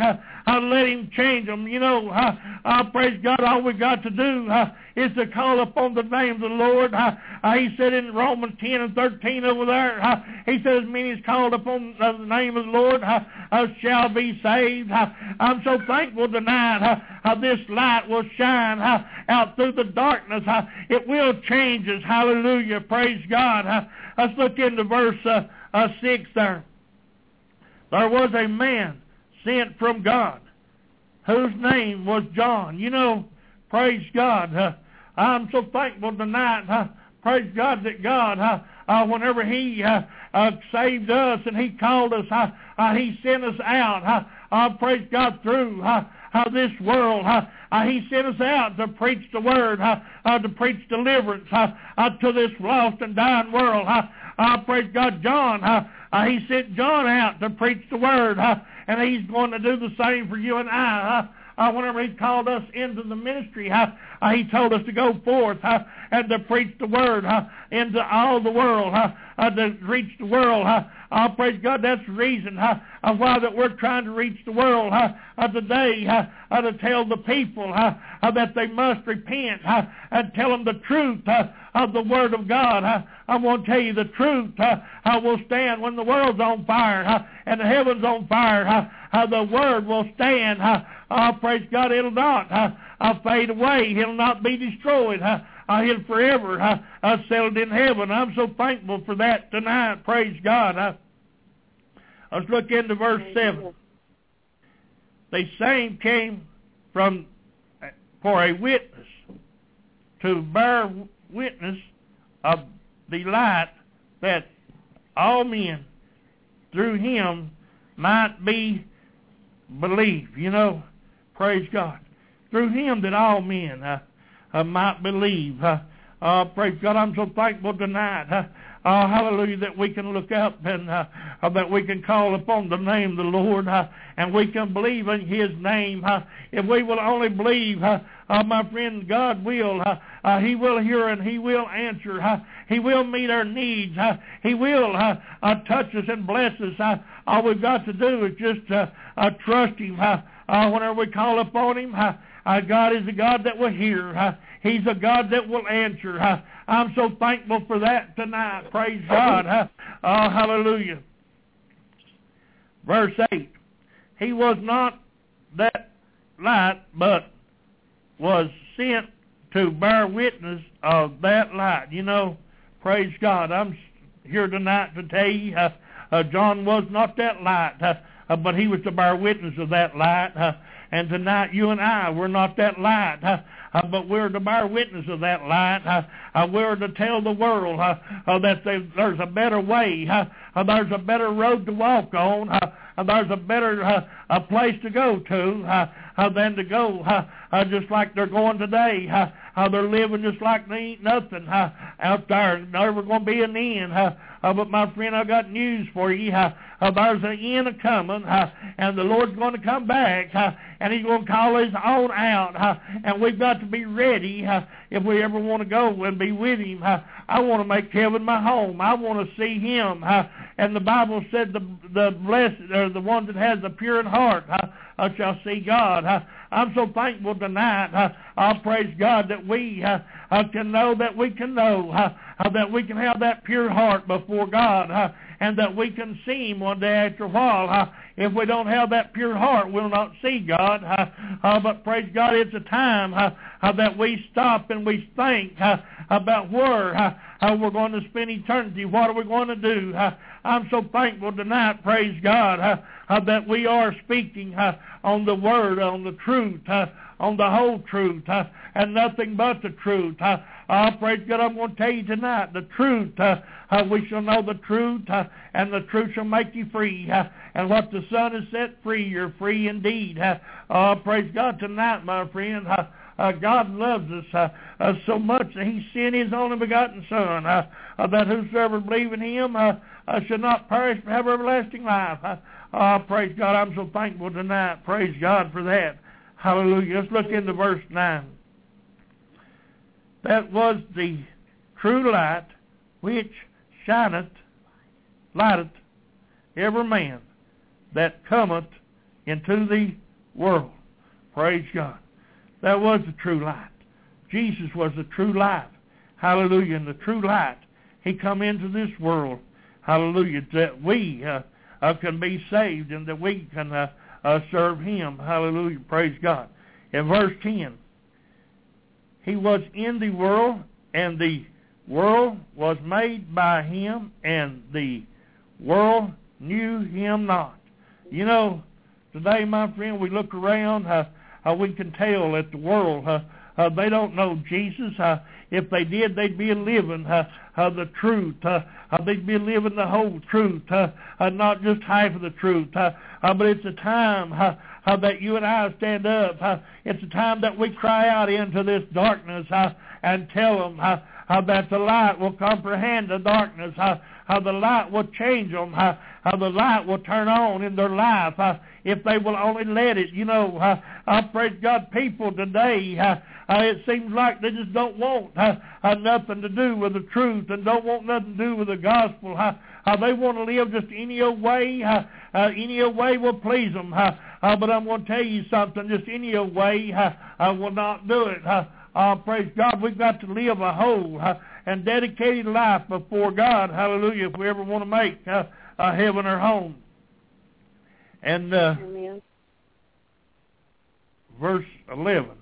uh, let Him change them. You know, uh, uh, praise God, all we got to do uh, is to call upon the name of the Lord. Uh, uh, he said in Romans ten and thirteen over there, uh, He said, as many as called upon uh, the name of the Lord uh, uh, shall be saved. Uh, I'm so thankful tonight uh, how this light will shine uh, out through the darkness. Uh, it will change us. Hallelujah. Praise God. Uh, let's look into verse uh, uh, six there. There was a man sent from God, whose name was John. You know, praise God. Uh, I'm so thankful tonight. Uh, praise God that God, uh, uh, whenever He uh, uh, saved us and He called us, uh, uh, He sent us out. Uh, uh, praise God through uh, uh, this world. Uh, uh, he sent us out to preach the Word, uh, uh, to preach deliverance uh, uh, to this lost and dying world. Uh, uh, praise God, John. Uh, uh, he sent John out to preach the Word. Uh, And He's going to do the same for you and I. Uh, uh, whenever He called us into the ministry, uh, uh, He told us to go forth uh, and to preach the Word uh, into all the world, uh, uh, to reach the world. Uh, uh, praise God, that's the reason uh, uh, why that we're trying to reach the world uh, uh, today, uh, uh, to tell the people uh, uh, that they must repent uh, and tell them the truth uh, of the Word of God. Uh, I want to tell you the truth uh, uh, will stand when the world's on fire uh, and the heaven's on fire. Uh, uh, the Word will stand. Uh, uh, praise God, it'll not uh, uh, fade away. It'll not be destroyed. Uh, uh, it'll forever uh, uh, settled in heaven. I'm so thankful for that tonight. Praise God. Uh, let's look into verse seven. The same came from for a witness to bear witness of the light, that all men through Him might be believed. You know, praise God. Through Him that all men uh, uh, might believe. Uh, uh, praise God. I'm so thankful tonight. Uh, uh, hallelujah, that we can look up and uh, uh, that we can call upon the name of the Lord uh, and we can believe in His name. Uh, if we will only believe, uh, uh, my friend, God will. Uh, uh, he will hear and He will answer. Uh, He will meet our needs. Uh, he will uh, uh, touch us and bless us. Uh, all we've got to do is just uh, uh, trust Him. Uh, uh, whenever we call upon Him, uh, uh, God is a God that will hear. Uh, he's a God that will answer. Uh, I'm so thankful for that tonight. Praise God. Uh, oh, hallelujah. Verse eight. He was not that light, but was sent to bear witness of that light. You know, praise God. I'm here tonight to tell you, uh, uh, John was not that light, uh, uh, but he was to bear witness of that light. Uh, and tonight, you and I, we're not that light, uh, uh, but we're to bear witness of that light. Uh, uh, we're to tell the world uh, uh, that they, there's a better way. Uh, uh, there's a better road to walk on. Uh, uh, there's a better uh, a place to go to uh, uh, than to go uh, uh, just like they're going today. Uh, How they're living just like they ain't nothing uh, out there. Never going to be an end. Uh, uh, but my friend, I got news for you. Uh, uh, there's an end a coming, uh, and the Lord's going to come back, uh, and He's going to call His own out. Uh, and we've got to be ready uh, if we ever want to go and be with Him. Uh, I want to make heaven my home. I want to see Him. Uh, and the Bible said the the blessed or the one that has a pure in heart uh, uh, shall see God. Uh, I'm so thankful tonight. Uh, I'll praise God that we uh, uh, can know that we can know uh, uh, that we can have that pure heart before God, uh, and that we can see Him one day after a while. Uh, if we don't have that pure heart, we'll not see God. Uh, uh, but praise God, it's a time uh, uh, that we stop and we think uh, about where uh, uh, we're going to spend eternity. What are we going to do? Uh, I'm so thankful tonight, praise God, uh, uh, that we are speaking uh, on the Word, on the truth, uh, on the whole truth, uh, and nothing but the truth. Uh, uh, praise God, I'm going to tell you tonight, the truth, uh, uh, we shall know the truth, uh, and the truth shall make you free. Uh, and what the Son has set free, you're free indeed. Uh, uh, praise God tonight, my friend. Uh, Uh, God loves us uh, uh, so much that He sent His only begotten Son, uh, uh, that whosoever believe in Him uh, uh, should not perish but have everlasting life. Uh, uh, praise God, I'm so thankful tonight. Praise God for that. Hallelujah. Let's look into verse nine. That was the true light which shineth, lighteth every man that cometh into the world. Praise God. That was the true light. Jesus was the true light. Hallelujah. And the true light, he come into this world. Hallelujah. That we uh, uh, can be saved and that we can uh, uh, serve him. Hallelujah. Praise God. In verse ten, he was in the world, and the world was made by him, and the world knew him not. You know, today, my friend, we look around, uh, uh, we can tell that the world, uh, uh, they don't know Jesus. Uh, if they did, they'd be living uh, uh, the truth. Uh, uh, they'd be living the whole truth, uh, uh, not just half of the truth. Uh, uh, but it's a time uh, uh, that you and I stand up. Uh, it's a time that we cry out into this darkness uh, and tell them uh, uh, that the light will comprehend the darkness. Uh, how the light will change them, how, how the light will turn on in their life, uh, if they will only let it. You know, uh, I praise God, people today, uh, uh, it seems like they just don't want uh, uh, nothing to do with the truth and don't want nothing to do with the gospel. Uh, uh, they want to live just any old way, uh, uh, any old way will please them. Uh, uh, but I'm going to tell you something, just any old way uh, uh, will not do it. Uh, uh, praise God, we've got to live a whole uh, and dedicated life before God, hallelujah, if we ever want to make uh, uh, heaven our home. And uh, verse eleven,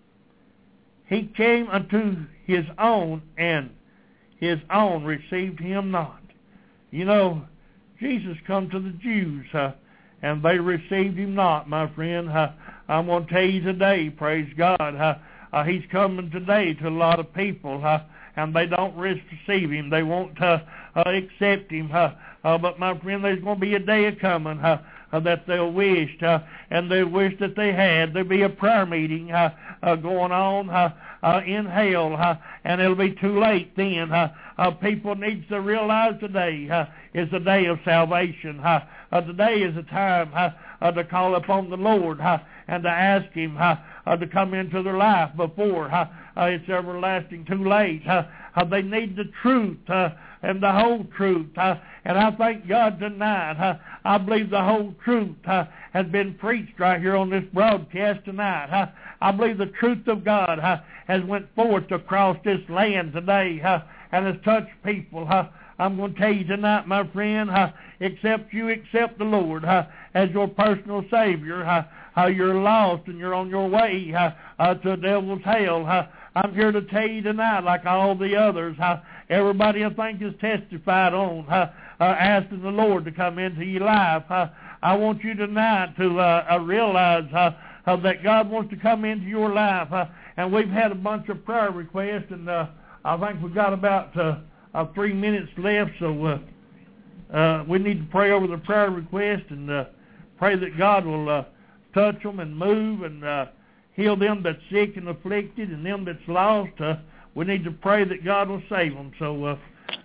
he came unto his own, and his own received him not. You know, Jesus come to the Jews, uh, and they received him not, my friend. Uh, I'm going to tell you today, praise God, uh, uh, he's coming today to a lot of people, uh, and they don't receive him. They won't uh, uh, accept him. Uh, uh, but, my friend, there's going to be a day coming uh, uh, that they'll wish, uh, and they wish that they had. There'll be a prayer meeting uh, uh, going on uh, uh, in hell, uh, and it'll be too late then. Uh, uh, people need to realize today uh, is the day of salvation. Uh, uh, today is the time uh, uh, to call upon the Lord uh, and to ask him uh, uh, to come into their life before uh, uh, it's everlasting too late. Uh, uh, they need the truth uh, and the whole truth. Uh, and I thank God tonight. Uh, I believe the whole truth uh, has been preached right here on this broadcast tonight. Uh, I believe the truth of God uh, has went forth across this land today uh, and has touched people. Uh, I'm going to tell you tonight, my friend, uh, except you accept the Lord uh, as your personal Savior, uh, uh, you're lost and you're on your way uh, uh, to the devil's hell. Uh, I'm here to tell you tonight, like all the others, uh, everybody I think is testified on, uh, uh, asking the Lord to come into your life. Uh, I want you tonight to uh, uh, realize uh, uh, that God wants to come into your life. Uh, and we've had a bunch of prayer requests, and uh, I think we've got about uh, uh, three minutes left, so uh, uh, we need to pray over the prayer request and uh, pray that God will uh, touch them and move and uh, heal them that's sick and afflicted and them that's lost. Uh, we need to pray that God will save them. So uh,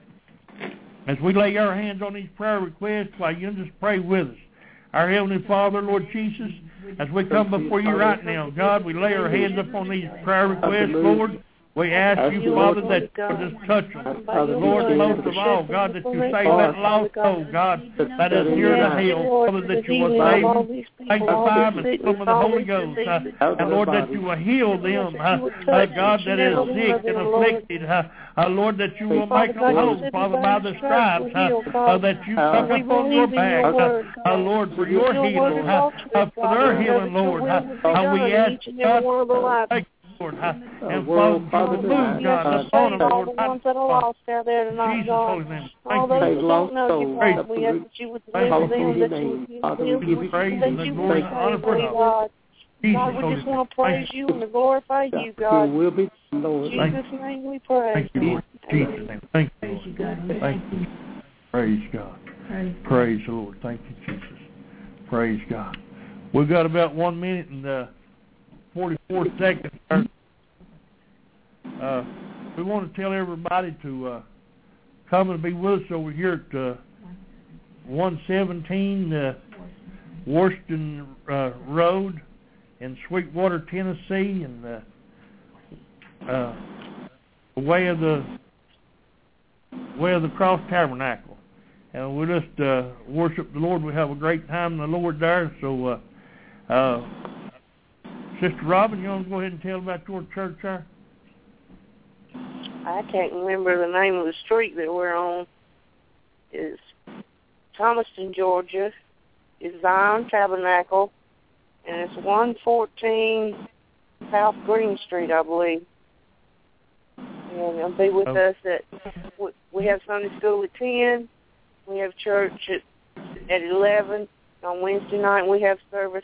as we lay our hands on these prayer requests, why you just pray with us. Our Heavenly Father, Lord Jesus, as we come before you right now, God, we lay our hands upon these prayer requests, Lord. We ask you, Father, that you just touch them. Lord, most of all, God, that you save that lost soul, God, that is near the hell. Father, that you will save them, sanctify them, and fill them with the Holy Ghost. Uh, and, Lord, that you will heal them, uh, uh, God, that is sick and afflicted. Uh, uh, Lord, that you will make them whole, Father, by the stripes uh, uh, that you took upon your back. Uh, uh, Lord, for your healing, uh, uh, for their healing, Lord. Uh, uh, we ask, God, thank Lord, uh, and world, Father, Father, move, God, God, upon them, all Lord. the ones that are lost out there tonight, Jesus' God. holy name. All Thank those you. that don't know you, God, we ask that you would deliver them, that you would heal Father, we give you praise that and you glory would and honor save for them, it. God. Jesus' God, we holy just name. want to praise Thank you and to glorify you, God. Your will be done, Lord. In Jesus' name we pray. Thank you, Lord. Jesus' name. Thank you, Lord. Thank you. Praise God. Praise the Lord. Thank you, Jesus. Praise God. We've got about one minute and uh, forty-four seconds. Uh, we want to tell everybody to uh, come and be with us over here at uh, one seventeen uh, Washington uh, Road in Sweetwater, Tennessee, and uh, uh, the way of the way of the Cross Tabernacle. And we just uh, worship the Lord. We have a great time in the Lord there. So uh, uh, Sister Robin, you want to go ahead and tell about your church there? I can't remember the name of the street that we're on. It's Thomaston, Georgia. It's Zion Tabernacle, and it's one fourteen South Green Street, I believe. And it'll be with okay. us at, we have Sunday school at ten. We have church at, at eleven. On Wednesday night, we have service.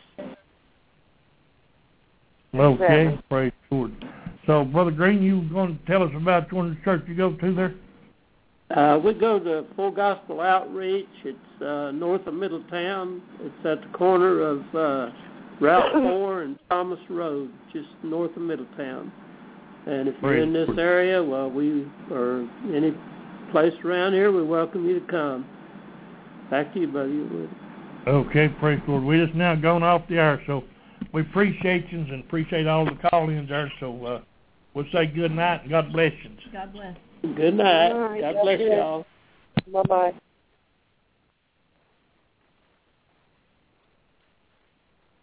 Okay, seven. Praise the Lord. So, Brother Green, you going to tell us about one of the church you go to there? Uh, we go to Full Gospel Outreach. It's uh, north of Middletown. It's at the corner of uh, Route four and Thomas Road, just north of Middletown. And if you're Praise in this area, well, we or any place around here, we welcome you to come. Back to you, Brother Wood. Okay, praise the Lord. We just now gone off the air, so we appreciate you and appreciate all the call-ins there. So uh, we'll say good night and God bless you. God bless. Good night. All right, God God bless bless. y'all. Bye-bye.